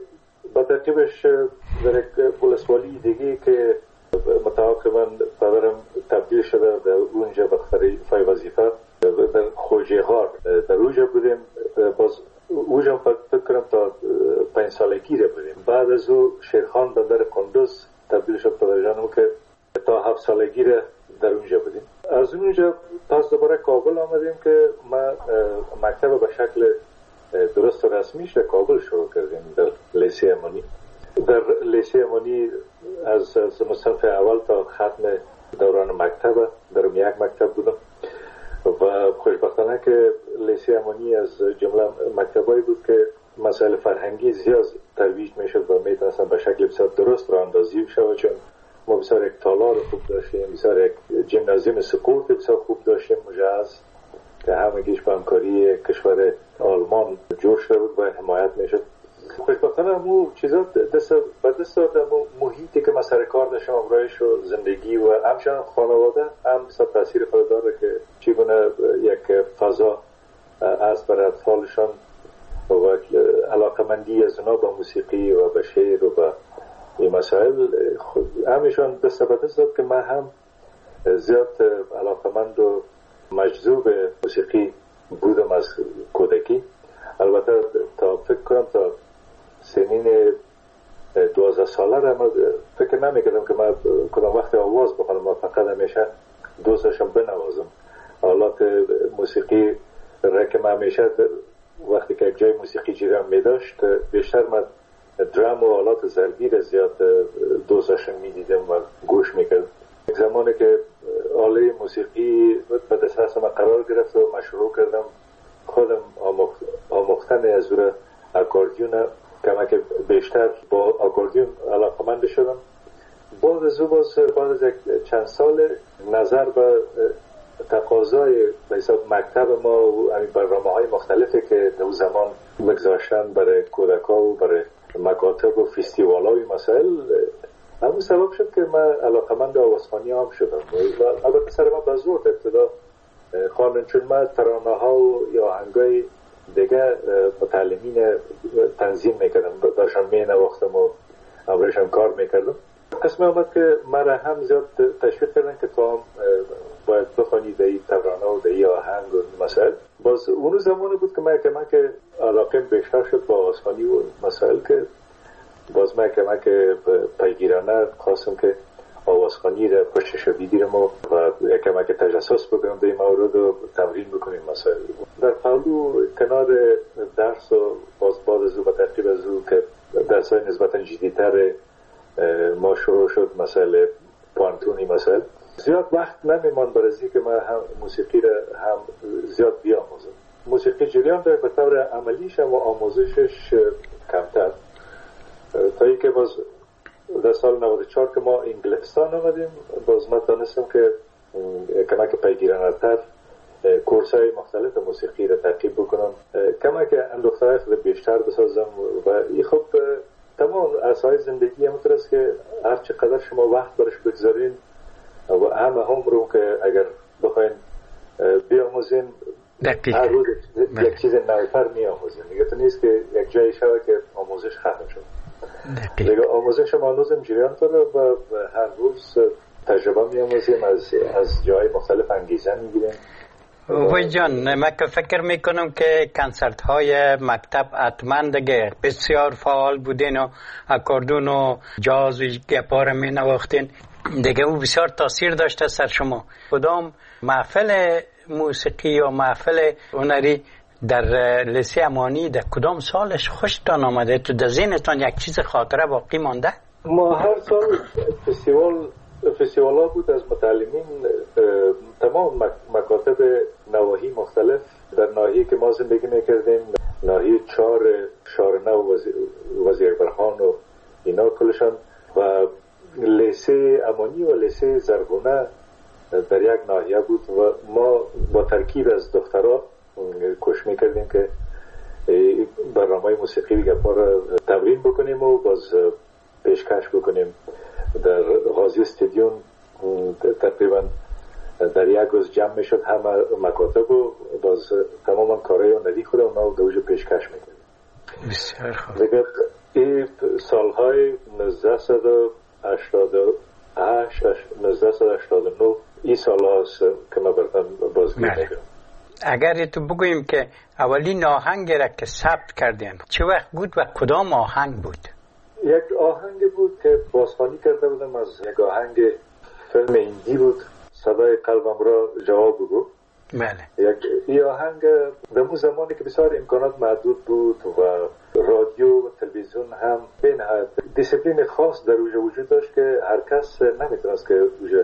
با ترتیبش در یک ولسوالی دیگه که متعاقبا پدرم تبدیل شده در اونجا بخاطر ایفای وظیفه در خوجهار در اونجا بودیم باز اونجا فکر کنم تا پنج سالگی بودیم. بعد از او شیرخان بندر قندوز تبدیل شد پدر جانم که تا هفت سالگی در اونجا بودیم. از اونجا پس دوباره کابل آمدیم که ما مکتب به شکل درست و رسمیش در کابل شروع کردیم در لیسه امانی. در لیسه امانی از صنف اول تا ختم دوران مکتب در یک مکتب بودم و خوشبختانه که لیسه امانی از جمله مکتبایی بود که مسائل فرهنگی زیاد ترویج میشد و میتونستن به شکل بسیار درست را اندازی شود، چون ما بسیار یک تالار خوب داشتیم، بسیار یک جیمنازیوم سپورت بسیار خوب داشتیم مجهز که همگیش به همکاری کشور آلمان جور شده بود و حمایت میشد. خوشبختانه همون چیزا دست به دست داد، همون محیطی که ما سر کار داشتیم، امرایش و زندگی و همچنان خانواده هم بسیار تاثیر خود داره که چگونه یک فضا از برای اطفالشان و علاقمندی از اونا به موسیقی و به شعر و به این مسائل همیشان دست به دست داد که من هم زیاد علاقمند و مجذوب موسیقی بودم از کودکی. البته تا فکر کنم تا سنین دوازده ساله را من فکر نمیکردم که من کدام وقت آواز بخونم، من فقط همیشه دوست داشتم بنوازم. آلات موسیقی را که من همیشه وقتی که یک جای موسیقی جریان می داشت بیشتر من درام و آلات ضربی را زیاد دوست داشتم میدیدم و گوش میکردم. یک زمانی که آله موسیقی به دسترس من قرار گرفت و من شروع کردم خودم آموختن از او اکاردیون، کما که بیشتر با اکاردیون علاقمند شدم. بعد از او باز بعد از چند سال نظر به تقاضای به حساب مکتب ما و برنامه های مختلفی که در زمان مگذاشتن برای کودکا و برای مکاتب و فستیوال های مسائل، همون سبب شد که من علاقمند آوازخوانی هم شدم. البته سر من بزرگ ابتدا خواندن، چون من ترانه ها و یا آهنگای دیگه متعلمین تنظیم میکردم، داشتم می نواختم و امرشم کار میکردم. قسم آمد که مرا هم زیاد تشویق کردن که تو هم باید بخوانی در این ترانه و در این آهنگ و مسائل. باز اونو زمانی بود که من که من که علاقه بیشتر شد با آوازخوانی و مسائل، که باز من که من که پیگیرانه خواستم که آوازخوانی را پشتش بگیرم و یکم که تجسس بکنم در این مورد و تمرین بکنیم مسائل. در پاولو کنار درس و باز بعد از او به ترتیب از او که درس های نسبتا جدیدتر ما شروع شد مسائل پوانتونی مسائل، زیاد وقت نمیمان برای که من هم موسیقی را هم زیاد بیاموزم. موسیقی جریان داره به طور عملیش و آموزشش کمتر، تا ای که باز در سال نود و چهار که ما انگلستان آمدیم، باز من دانستم که کما که پیگیرانه تر کورس های مختلف موسیقی را ترکیب بکنم، کما که اندوخته های خود بیشتر بسازم و این خب تمام اسای زندگی همونطور است که هر چقدر شما وقت برش بگذارین و همه هم رو که اگر بخواین بیاموزین هر روز یک چیز نویتر می آموزین دیگه، تو نیست که یک جایی شده که آموزش ختم شد دیگه. آموزش ما هنوزم جریان داره و هر روز تجربه می آموزیم، از, از جای مختلف انگیزه می گیریم.
وای جان، من که فکر میکنم که کنسرت های مکتب حتما دیگه بسیار فعال بودین و اکاردون و جاز و گپار می نواختین دیگه، او بسیار تاثیر داشته سر شما. کدام محفل موسیقی و محفل هنری در لیسه امانی در کدام سالش خوشتان آمده؟ تو در ذهنتان یک چیز خاطره باقی مانده؟
ما هر سال فستیوال فستیوال ها بود از متعلمین تمام مکاتب نواحی مختلف در ناحیه که ما زندگی میکردیم، ناحیه چهار شارنه و وزیربرخان و اینا کلشان، و لیسه امانی و لیسه زرگونه در یک ناحیه بود و ما با ترکیب از دخترها کوشش میکردیم که برنامه موسیقی گپا را تمرین بکنیم و باز پیشکش بکنیم. در غازی استادیوم تقریبا در یک روز جمع میشد همه مکاتب و باز تماما کارهای هنری خود اونا رو دوجه پیشکش میکردیم.
بسیار خوب.
دیگه این سالهای نوزده هشتاد و هشت نوزده هشتاد و نه این سال هاست که ما برتن بازگیر میکنم.
اگر تو بگوییم که اولین آهنگ را که ثبت کردین چه وقت بود و کدام آهنگ بود؟
یک آهنگ بود که بازخوانی کرده بودم از یک آهنگ فیلم هندی بود، صدای قلبم را جواب بگو.
بله.
یک این آهنگ در اون زمانی که بسیار امکانات محدود بود و رادیو و تلویزیون هم به نهایت دیسیپلین خاص در اوجه وجود داشت که هر کس نمیتونست که اوجه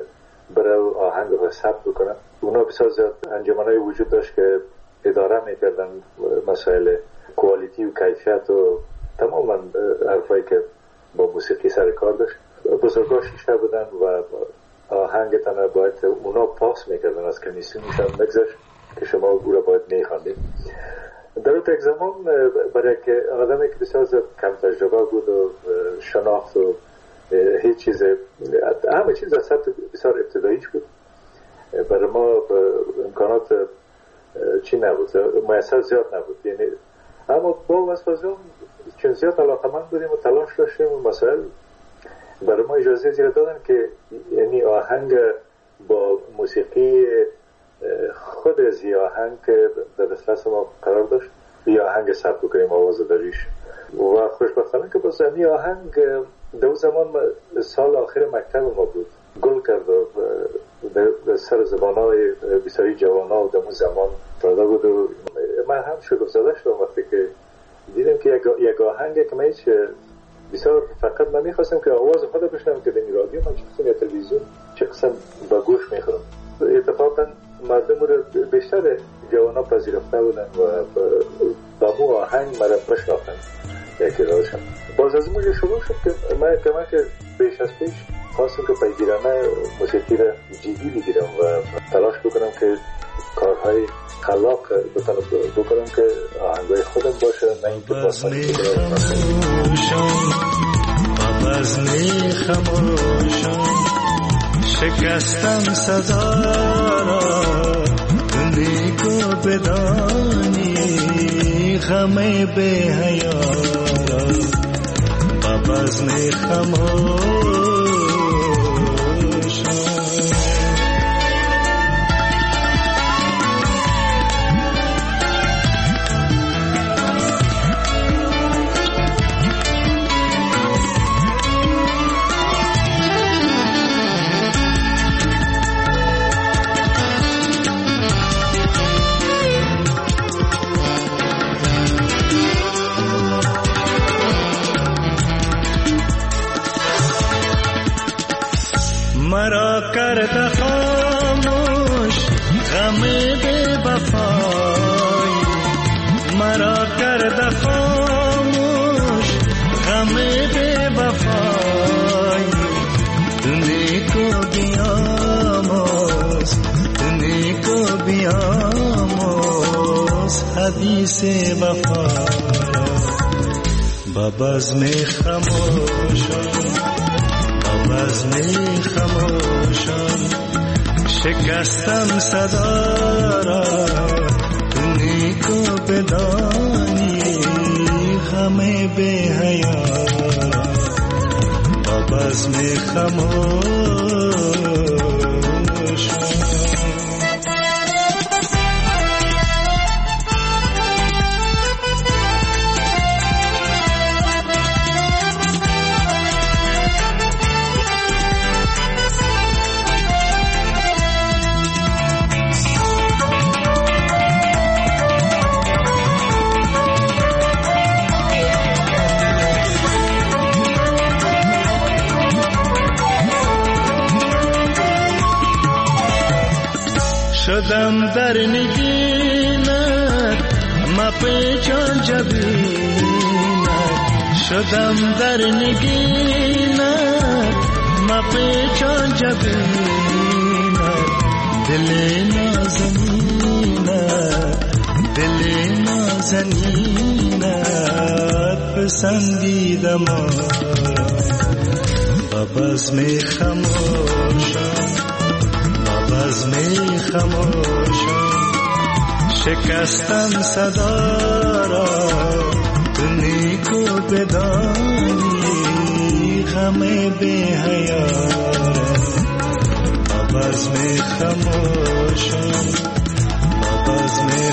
برای آهنگ رو ثبت بکنن. اونا بسیار زیاد انجمنای وجود داشت که اداره میکردن مسائل کوالیتی و کیفیت و تماما حرفایی که با موسیقی سر کار داشت. بزرگا شیشته بودن و آهنگ تنها باید اونا پاس میکردن از کمیسیونشان نگذاشت که شما او را باید میخواندید. در اون زمان برای که آدمی که بسیار کم تجربه بود و شناخت و هیچ چیز همه چیز از سطح بسیار ابتداییش بود، برای ما امکانات چی نبود، میسر زیاد نبود. یعنی اما با واسفازون چون زیاد علاقمند بودیم و تلاش داشتیم و مسائل برای ما اجازه زیاد دادن که یعنی آهنگ با موسیقی خود از یه آهنگ که در دسترس ما قرار داشت یه آهنگ ثبت کنیم آواز داریش. و خوشبختانه که باز این آهنگ در زمان سال آخر مکتب ما بود، گل کرد و در سر زبانهای بسیاری جوانا و در اون زمان داده بود و من هم شگفت زده شدم وقتی که دیدم که یک آهنگ که من هیچ بسیار فقط من میخواستم که آواز خود بشنم که در رادیو من چه قسم یا تلویزیون چه قسم با گوش میخورم. اتفاقا مردم رو بیشتر جوانا پذیرفته بودن و با مو آهنگ مرا بشناختن یکی راشم. باز از اون شروع شد که من کمان که بیش از پیش خواستم که پیگیرانه موسیقی را جدی بگیرم و تلاش بکنم که کارهای خلاق بتونم بکنم که آهنگای خودم باشه، نه اینکه باسمانی بکنم.
بزمی خموشم شکستم صدا را نیکو بدانی غم به حیا را با بزمی خموشم. مرا کرد خاموش غم بی وفای، مرا کرد خاموش غم بی وفای. نیکو بیاموز نیکو بیاموز حدیث وفا با بزم خموشم بزمی خموشم شکستم صدا را نیکو بدانی غم به حیا با بزمی خموشم. شدم در نگینت ما پیچان جبینت، شدم در نگینت ما پیچان جبینت. دل نازنینت دل نازنینت پسندیدم با بزم خموشم بزمی خموشم شکستم صدا را نیکو بدانی غم به حیا با بزمی خموشم با بزمی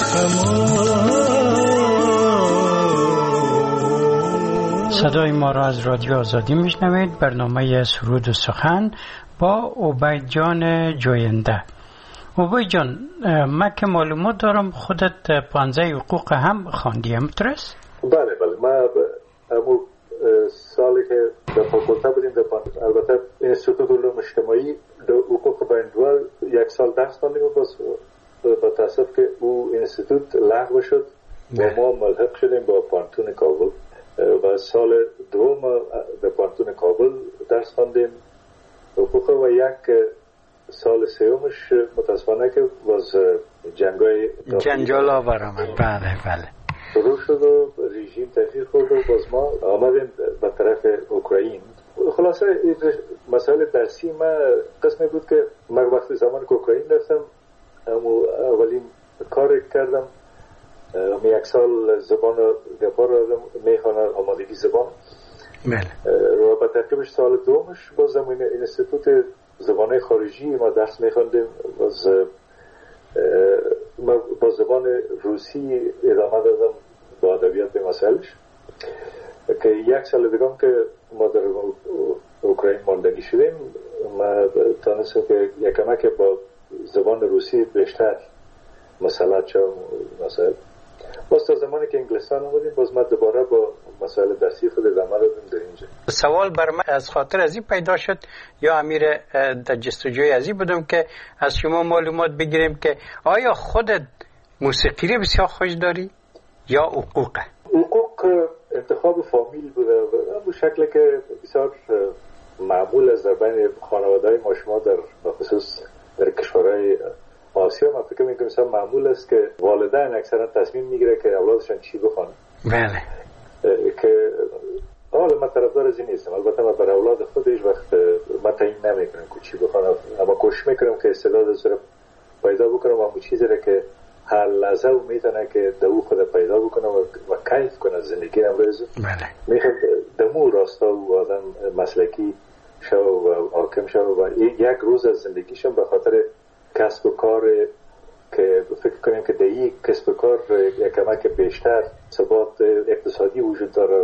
خموشم.
صدای ما را از رادیو آزادی میشنوید. برنامه سرود و سخن با عبید جان جوینده. عبید جان، من که معلومات دارم خودت پانزده حقوق هم خواندی، همونطورست؟
بله بله، من همون سالی که در فاکولته بودیم در البته انستیتوت علوم اجتماعی در حقوق وندول یک سال درس خواندیم و باز با تاسف که او اینستیتوت لغو شد و ما ملحق شدیم با پانتون کابل و سال دوم در پانتون کابل درس خواندیم حقوق و یک سال سومش متاسفانه که باز جنگای
جنجال آور آمد. بله بله
شروع شد و رژیم تغییر خورد و باز ما آمدیم به طرف اوکراین. خلاصه مسائل درسی ما قسمی بود که من وقتی زمان که اوکراین رفتم اولین کار کردم یک سال زبان گپار رادم میخوانم آمادگی زبان
بله
و با ترکیبش سال دومش باز زمان اینستیتوت زبانه خارجی ما درس میخواندیم باز ما با زبان روسی ادامه دادم با ادبیات به مسائلش که یک سال دیگه که ما در اوکراین ماندگی شدیم ما تانستم که یکمه که با زبان روسی بیشتر مسئلات شدم مسائل باز تا زمانی که انگلستان آمدیم باز ما دوباره با مسائل درسی خود ادامه دادیم در اینجا.
سوال بر من از خاطر ازی پیدا شد یا امیر در جستجوی ازی بودم که از شما معلومات بگیریم که آیا خودت موسیقی بسیار خوش داری یا حقوق؟
حقوق انتخاب فامیل بوده و به شکل که بسیار معمول از در بین خانواده‌های ما شما در بخصوص در کشورهای آسیا ما فکر می‌کنم مثلا معمول است که والدین اکثرا تصمیم میگیره که اولادشان چی بخوان.
بله.
که حالا من طرفدار از این نیستم، البته من برای اولاد خودش وقت من تعیین نمیکنم که چی بخوان، اما کوشش میکنم که استعداد از رو پیدا بکنم و همون چیزی را که هر لحظه و میتونه که دو خود پیدا بکنم و, و کیف کنه زندگی امروز.
بله.
میخوام دمو راستا و آدم مسلکی شو و حاکم شو و یک روز از زندگیشم به خاطر کسب و کار که فکر کنیم که در یک کسب و کار یک کمک بیشتر ثبات اقتصادی وجود داره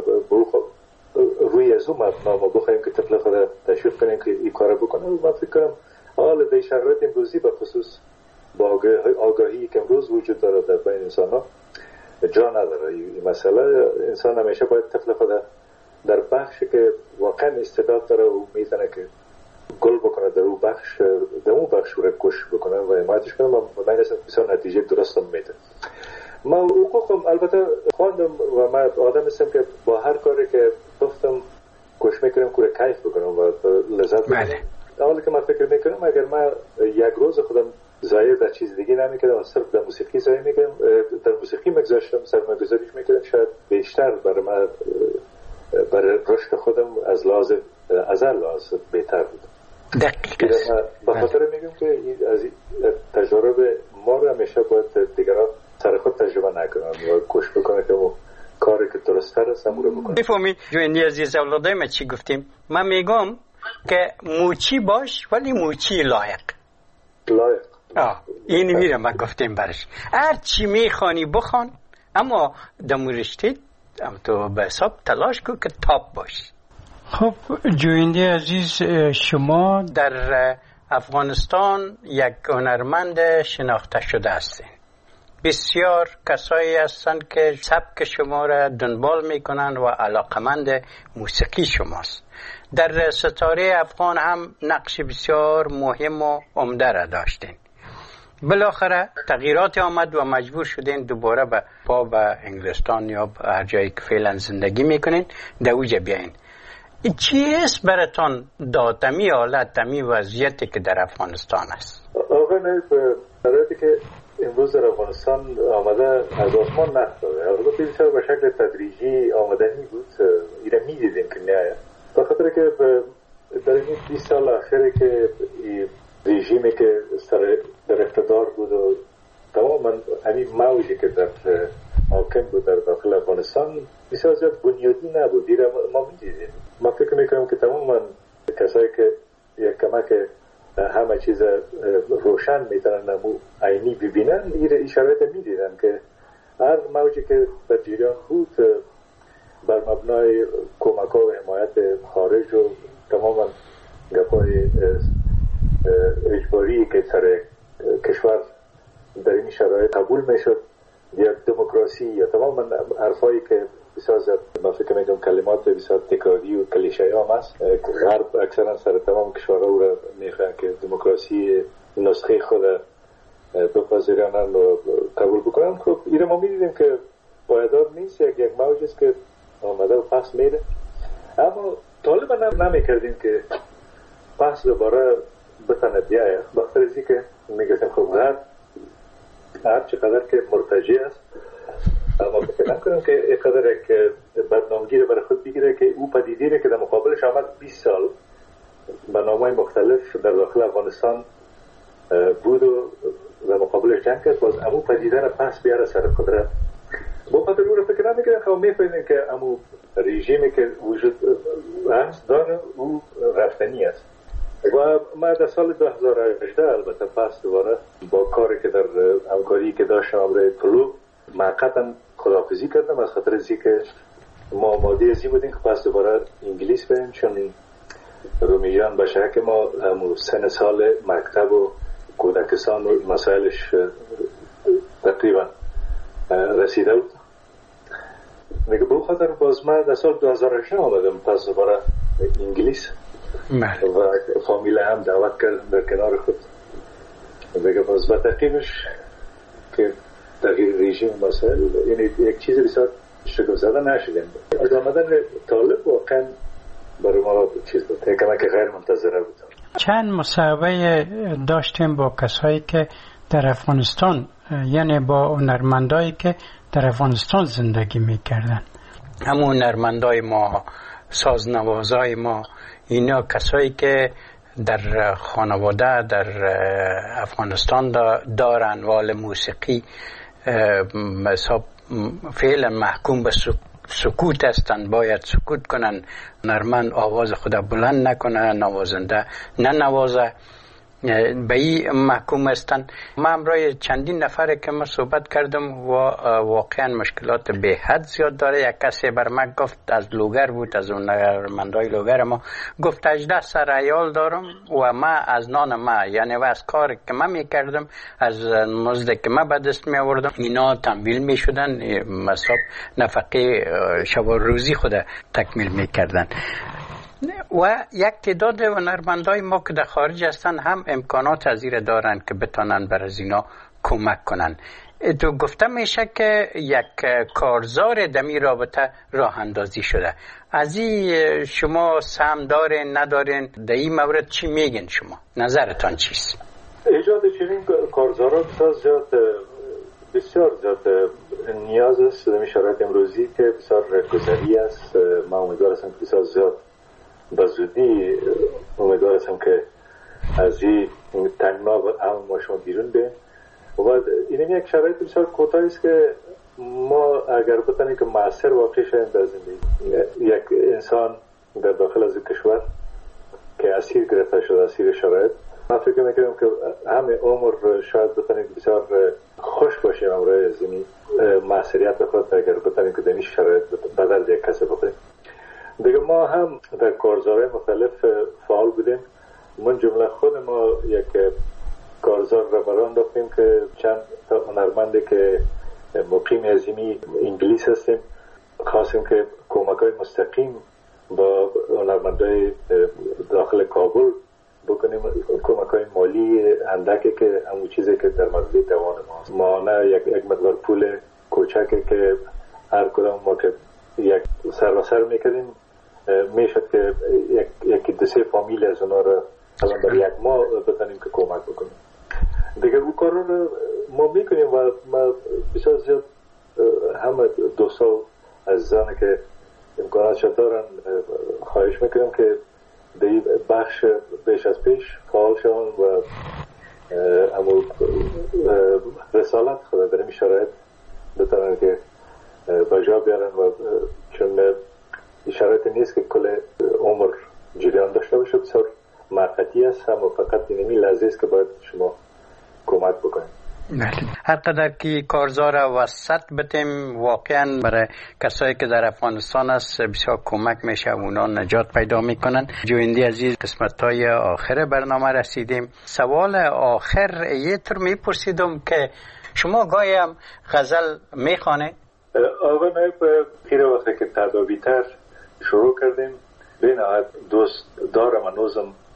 روی از اون مبنا ما بخوایم که طفل خود تشویق کنیم که این کار بکنه. و من فکر کنم حال در شرایط امروزی به خصوص با آگاهی که امروز وجود داره در بین انسان ها جا نداره این مسئله. انسان همیشه باید طفل خود در بخشی که واقعا استعداد داره و میتونه که گل بکنه در اون بخش در اون بخش رو کش بکنه و حمایتش کنه و من اصلا بسیار نتیجه درست هم میده. ما حقوقم البته خواندم و من آدم هستم که با هر کاری که گفتم کوشش میکنم که کیف بکنم و لذت ببرم. حالا که من فکر میکنم اگر من یک روز خودم ضایع در چیز دیگه نمیکردم صرف در موسیقی ضایع میکردم در موسیقی میگذاشتم سرمایه‌گذاریش میکردم شاید بیشتر برای من برای رشد خودم از لازم از لازم بهتر بود.
دقیقاً.
با خاطر میگم که از تجربه ما رو همیشه باید دیگران سر خود تجربه نکنن و کوشش بکنه که اون کاری که درست تر است رو بکنه.
بفهمی جوینی عزیز اولادای ما چی گفتیم؟ من میگم که موچی باش ولی موچی لایق.
لایق.
آه این میره من گفتیم برش. هر چی میخوانی بخوان اما دمو رشته تو به حساب تلاش کن که تاپ باش. خب جوینده عزیز شما در افغانستان یک هنرمند شناخته شده هستین. بسیار کسایی هستند که سبک شما را دنبال میکنن و علاقمند موسیقی شماست. در ستاره افغان هم نقش بسیار مهم و عمده را داشتین. بالاخره تغییرات آمد و مجبور شدین دوباره به پا به انگلستان یا هر جایی که فعلا زندگی میکنین دوجه بیاین. چیست براتون داد تمی حالت تمی وضعیتی که در افغانستان است؟
آقا نه برای که امروز در افغانستان آمده از آسمان نفتاده. البته بیشتر به شکل تدریجی آمدنی بود. ایره میدیدیم که نه به خاطر که در این بیست سال آخری که رژیمی که سر در اقتدار بود و تماما همین موجی که در حاکم بود در داخل افغانستان بسیار زیاد بنیادی نبود. ایره ما میدیدیم. من فکر میکنم که تماما کسایی که یک کمک همه چیز روشن میتونن نمو عینی ببینن این شرایط میدیدن که هر موجی که در جریان بود بر مبنای کمک ها و حمایت خارج و تماما گپای اجباری که سر کشور در این شرایط قبول میشد یا دموکراسی یا تماما حرفایی که بسیار زیاد من فکر میکنم کلمات بسیار تکراری و کلیشه هم است. غرب اکثرا سر تمام کشورها رو میخوان که دموکراسی دموکراسی نسخه خود بپذیرند و قبول بکنند. خب این ما می‌دیدیم که پایدار نیست، یک یک موج است که آمده و پس میره. اما طالبا نمی‌کردیم که پس دوباره بتونه بیاید، بخاطر از اینکه میگفتیم خب غرب هر چقدر که مرتجع است، اما فکر نکنم که اینقدر یک بدنامگی رو برای خود بگیره که او پدیده که در مقابلش آمد بیست سال به نام‌های مختلف در داخل افغانستان بود و در مقابلش جنگ کرد، باز امو پدیده را پس بیاره سر قدرت. با خاطر او رو فکر نمی‌کنم که می‌فهمیم که امو رژیمی که وجود هست داره او رفتنی است. و ما در سال دو هزار و هجده البته پس دوباره با کاری که در همکاری که داشتم برای طلوع موقتا خداحافظی کردم، از خاطر از اینکه ما آماده ازی بودیم که پس دوباره انگلیس بریم، چون رومی جان به شک ما سن سال مکتب و کودکستان و مسائلش تقریبا رسیده بود. میگه به خاطر باز من در سال دو هزار و هجده آمدم پس دوباره انگلیس و فامیل هم دعوت کردم در کنار خود. میگه باز با تقییمش که تغییر رژیم مسائل یعنی یک چیز بسیار شگفت زده نشدیم. از آمدن طالب واقعا برای ما چیز بود، کمک غیر منتظره بود.
چند مصاحبه داشتیم با کسایی که در افغانستان، یعنی با هنرمندایی که در افغانستان زندگی میکردن. همون هنرمندای ما، سازنوازای ما، اینا کسایی که در خانواده در افغانستان دارن وال موسیقی حساب فعلا محکوم به سکوت هستند، باید سکوت کنن. هنرمند آواز خود بلند نکنه، نوازنده نه نوازه، به این محکوم هستند. ما امروز چندین نفر که ما صحبت کردم و واقعا مشکلات به حد زیاد داره. یک کسی بر من گفت، از لوگر بود، از اون هنرمندای لوگر ما گفت هجده سر عیال دارم و ما از نان ما، یعنی و از کار که من میکردم، از مزد که من به دست می آوردم، اینا تمویل می شدن، حساب نفقه شب و روزی خود تکمیل میکردن. و یک تعداد هنرمندای ما که در خارج هستن هم امکانات ازیر دارن که بتونن بر از اینا کمک کنن. تو گفته میشه که یک کارزار دمی رابطه راه اندازی شده. از این شما سهم دارین ندارین؟ در این مورد چی میگین شما؟ نظرتان چیست؟
ایجاد چنین کارزارات زیاد بسیار زیاد نیاز است در شرایط امروزی که بسیار گذری است. من امیدوار هستم که بسیار زیاد به زودی امیدوار هستم که از این تنگنا و هم ما شما بیرون بیم. و این یک شرایط بسیار کوتاهی است که ما اگر بتانیم که مؤثر واقع شدیم در زندگی یک انسان در داخل از کشور که اسیر گرفته شده، اسیر شرایط، من فکر میکنم که همه عمر شاید بتانیم که بسیار خوش باشیم امروز از این مؤثریت خود اگر بتانیم که در این شرایط بدل یک کسی بکنیم. دیگه ما هم در کارزارهای مختلف فعال بودیم. من جمله خود ما یک کارزار را بران داختیم که چند هنرمندی که مقیم عظیمی انگلیس هستیم خواستیم که کمک های مستقیم با هنرمندای داخل کابل بکنیم، کمک های مالی اندکی که همون چیزی که در مورد توان ماست، ما نه یک, یک مقدار پول کوچکی که هر کدام ما که یک سر و سر میکردیم میشد که یک یکی دو سه فامیل از اونا رو الان برای یک ماه بتانیم که کمک بکنیم. دیگه او کار رو ما میکنیم و ما بسیار زیاد همه دوستا عزیزانی که امکاناتش دارن خواهش میکنم که در این بخش بیش از پیش فعال شون و همو رسالت خود در این شرایط بتانن که بجا بیارن و چون این شرایط نیست که کل عمر جریان داشته باشه، بسیار موقتی است، هم فقط اینمی لحظه است که باید شما کمک بکنید.
هر قدر که کارزار وسط بتیم واقعا برای کسایی که در افغانستان است بسیار کمک میشه، اونا نجات پیدا میکنن. جویندی عزیز، قسمت های آخر برنامه رسیدیم. سوال آخر یه طور میپرسیدم که شما گاهی هم غزل میخوانه؟
آقا نایب، خیلی وقتی که تدابیتر شروع کردیم به نهایت دوست دارم و نوزم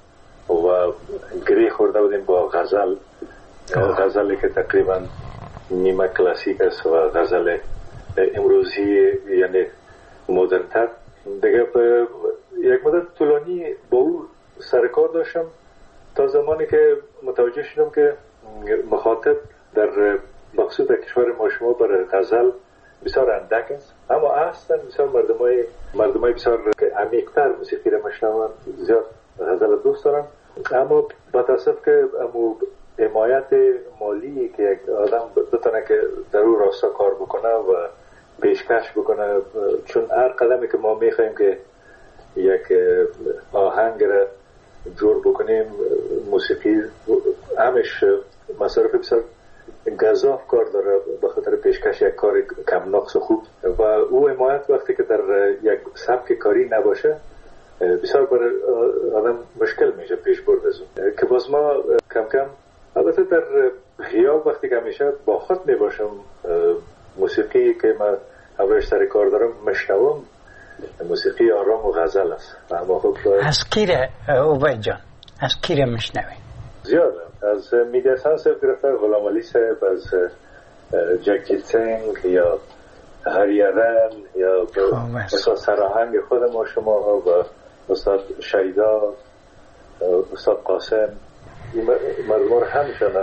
و گری خورده بودیم با غزل، غزلی که تقریبا نیمه کلاسیک است و غزل امروزی یعنی مدرن‌تر. دیگه یک مدت طولانی با او سرکار داشتم تا زمانی که متوجه شدم که مخاطب در مقصود کشور ما شما برای غزل بسیار اندک است، اما اصلا بسیار مردمای مردمای بسیار عمیق‌تر موسیقی را میشنوند، زیاد غزل دوست دارن. اما با تاسف که امو حمایت مالی که یک آدم بتونه که در اون راستا کار بکنه و پیشکش بکنه، چون هر قدمی که ما میخوایم که یک آهنگ را جور بکنیم، موسیقی همش مصارف بسیار گزاف کار داره به خاطر پیشکش یک کار کم نقص و خوب، و او حمایت وقتی که در یک سبک کاری نباشه بسیار برای آدم مشکل میشه پیش برد از اون. که باز ما کم کم البته در خیال وقتی که میشه با خود میباشم موسیقی که من اولش سر کار دارم مشنوم موسیقی آرام و غزل است. اما خب
از کیره اوبای جان از کیره میشنوی؟
زیاد از میدیا سنس گرفته، غلام علی صاحب، از جگجیت سنگ یا هریارن یا استاد سراهنگ خود ما شما و استاد شیدا، استاد قاسم، مردمان همشون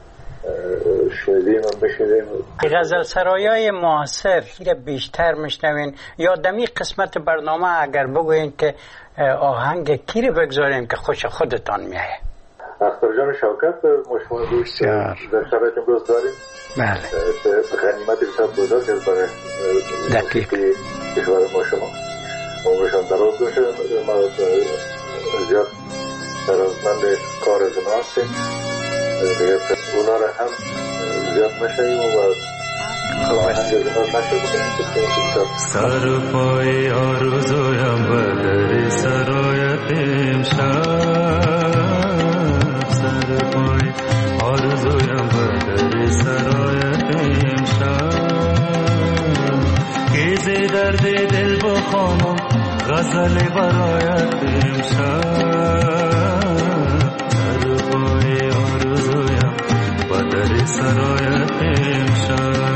شنیدیم و بشنیدیم.
غزل سرایای معاصر که بیشتر میشنوین یا دمی قسمت برنامه اگر بگوین که آهنگ کی رو بگذاریم که خوش خودتان میایه؟
اختر جان شوکت ما شما دوست در شبت امروز داریم.
بله.
غنیمت بسیار بزرگ است برای دقیق کشور ما شما. عمرشان دراز باشه. ما زیاد درازمند کار از اونا هستیم. دیگه اونا را هم زیاد نشویم و
سر پای آرزویم بدر سرایت امشب، سر پای آرزویم بدر سرایت امشب، گیزه درد دل بخوانم غزل برایت امشب، سر پای آرزویم بدر سرایت امشب.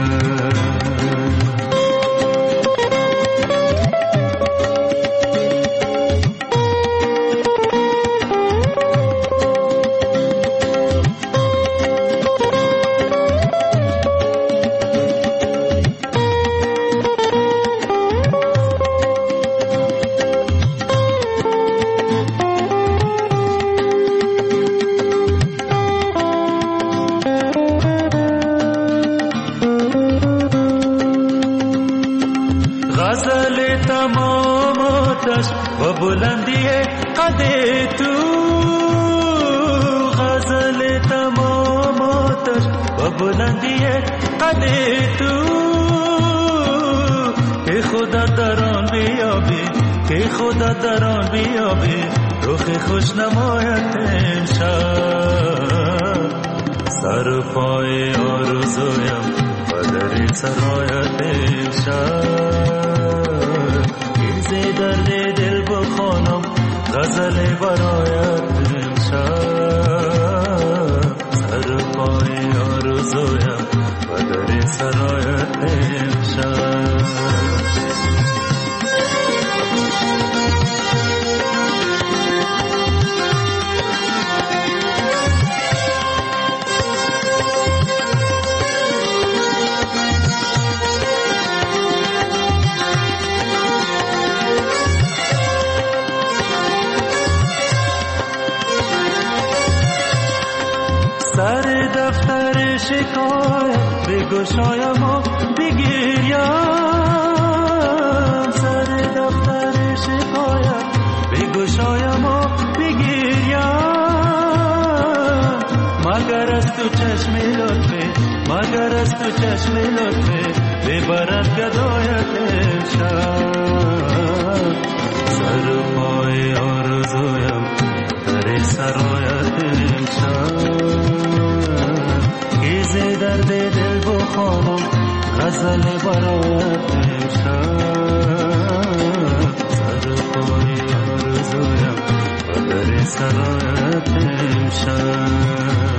و بلندی قد تو غزل تمام آتش و بلندی قد تو که خدا در آن بیابی، که خدا در آن بیابی رخ خوش نمایت امشب، سر پای آرزویم و در سرایت امشب، درد دل بخوانم غزل برایت امشب، سر پای آرزویم و در سرایت امشب. سر دفتر شکایت بگشایم و بگیریم، سر دفتر شکایت بگشایم و بگیریم، مگر از تو چشم لطفه، مگر از تو چشم لطفه ببرد گدایت امشب، سر پای آرزویم در سرایت امشب، گیزه درد دل بخوانم غزل برایت امشب، سر پای آرزویم چادر سرات امشب.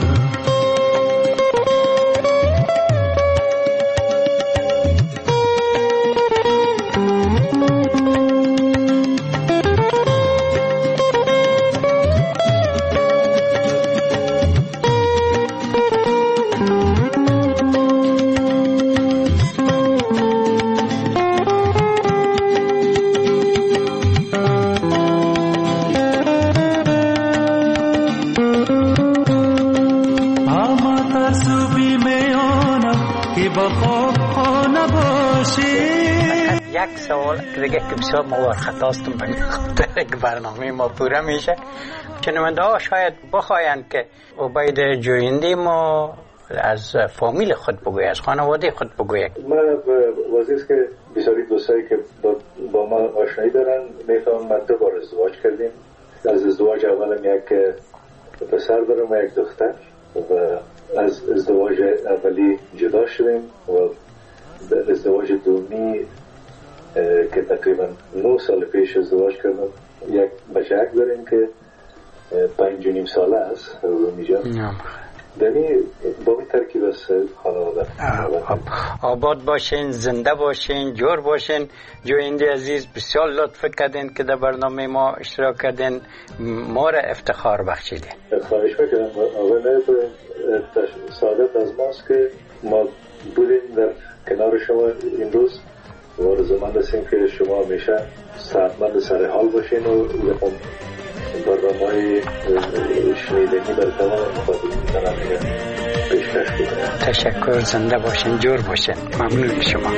یک سوال که دیگه که بسیار موافقت هستم به خاطر که برنامه ما پوره میشه. شنونده ها شاید بخواین که عبید جویندی ما از فامیل خود بگوی، از خانواده خود بگوی.
من وزیست که بسیاری دوستایی که با, با ما آشنایی دارن میفهمم من دو بار ازدواج کردیم. از ازدواج اولم یک پسر دارم و یک دختر و از ازدواج اولی جدا شدیم و در ازدواج دومی که تقریبا نه سال پیش ازدواج کردم یک بچه‌ک داریم که پنج و نیم ساله است رومی جان. دنی با این ترکیب است خانواده.
آباد باشین، زنده باشین، جور باشین. جویندی عزیز بسیار لطف کردین که در برنامه ما اشتراک کردین، ما را افتخار بخشیدین.
خواهش میکنم. آقای سعادت از ماست که ما بودیم در کنار شما این روز و آرزومند هستیم که شما همیشه صحتمند سر حال باشین و برنامه‌های شنیدنی در تمام مخاطبان پیشکش کنید.
تشکر، زنده باشین، جور باشین. ممنون شما.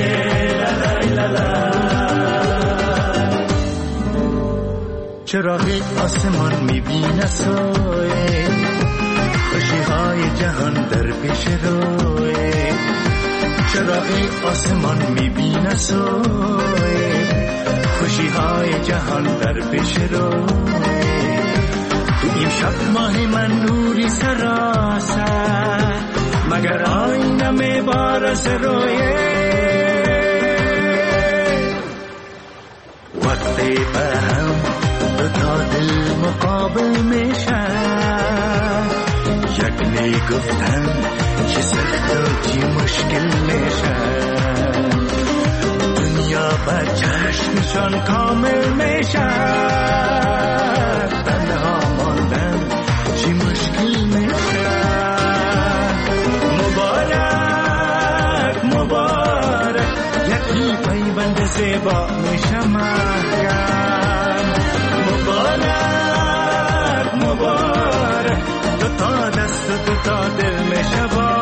چراغ آسمان میبینه سایه، خوشی‌های جهان در پیش روی. چراغ آسمان میبینه سایه، خوشی‌های جهان در پیش روی. تو این شب ماه من نوری سراسر، مگر آینه میبارس روی. وقتی به هم دو تا دل مقابل میشن، یک میگفتن چه سخت و چی مشکل میشن، دنیا با چشمشان کامل میشن، تنها ماندن چی مشکل میشن. مبارک مبارک یکی پیوند زیبا میشه محکم. مبارک مبارک دو تا دست و دو تا دل میشه با.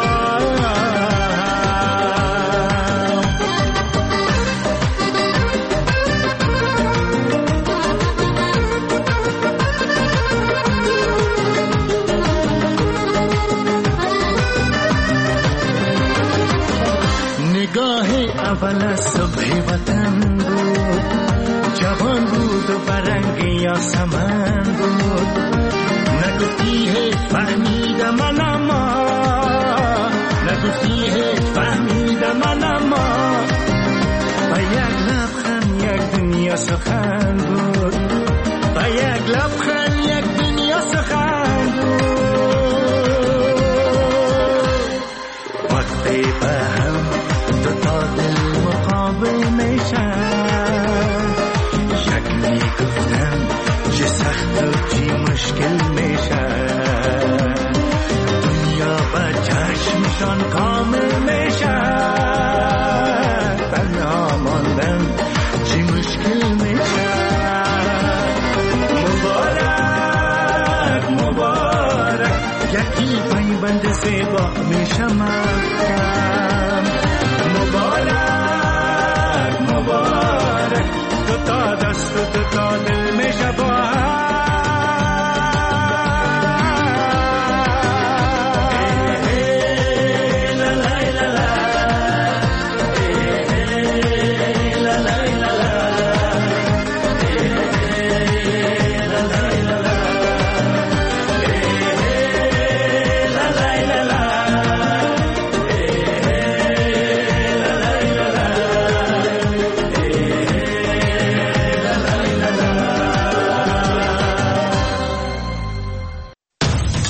نگاه اول صبح وطن بود، جوان بود و برنگ یاسمن بود. نگفتی هیچ فهمیدم من اما، نگفتی هیچ فهمیدم من اما. با یک لبخند یک دنیا سخن بود، با یک لبخند یک دنیا سخن بود. وقتی به هم دو تا دل مقابل میشن، یک میگفتن چه سخت و چی مشکل میشن، دنیا با چشمشان کامل میشن، تنها ماندن چی مشکل میشن. مبارک مبارک یکی پیوند زیبا میشه محکم. مبارک مبارک دو تا دست و دو تا دل میشه با.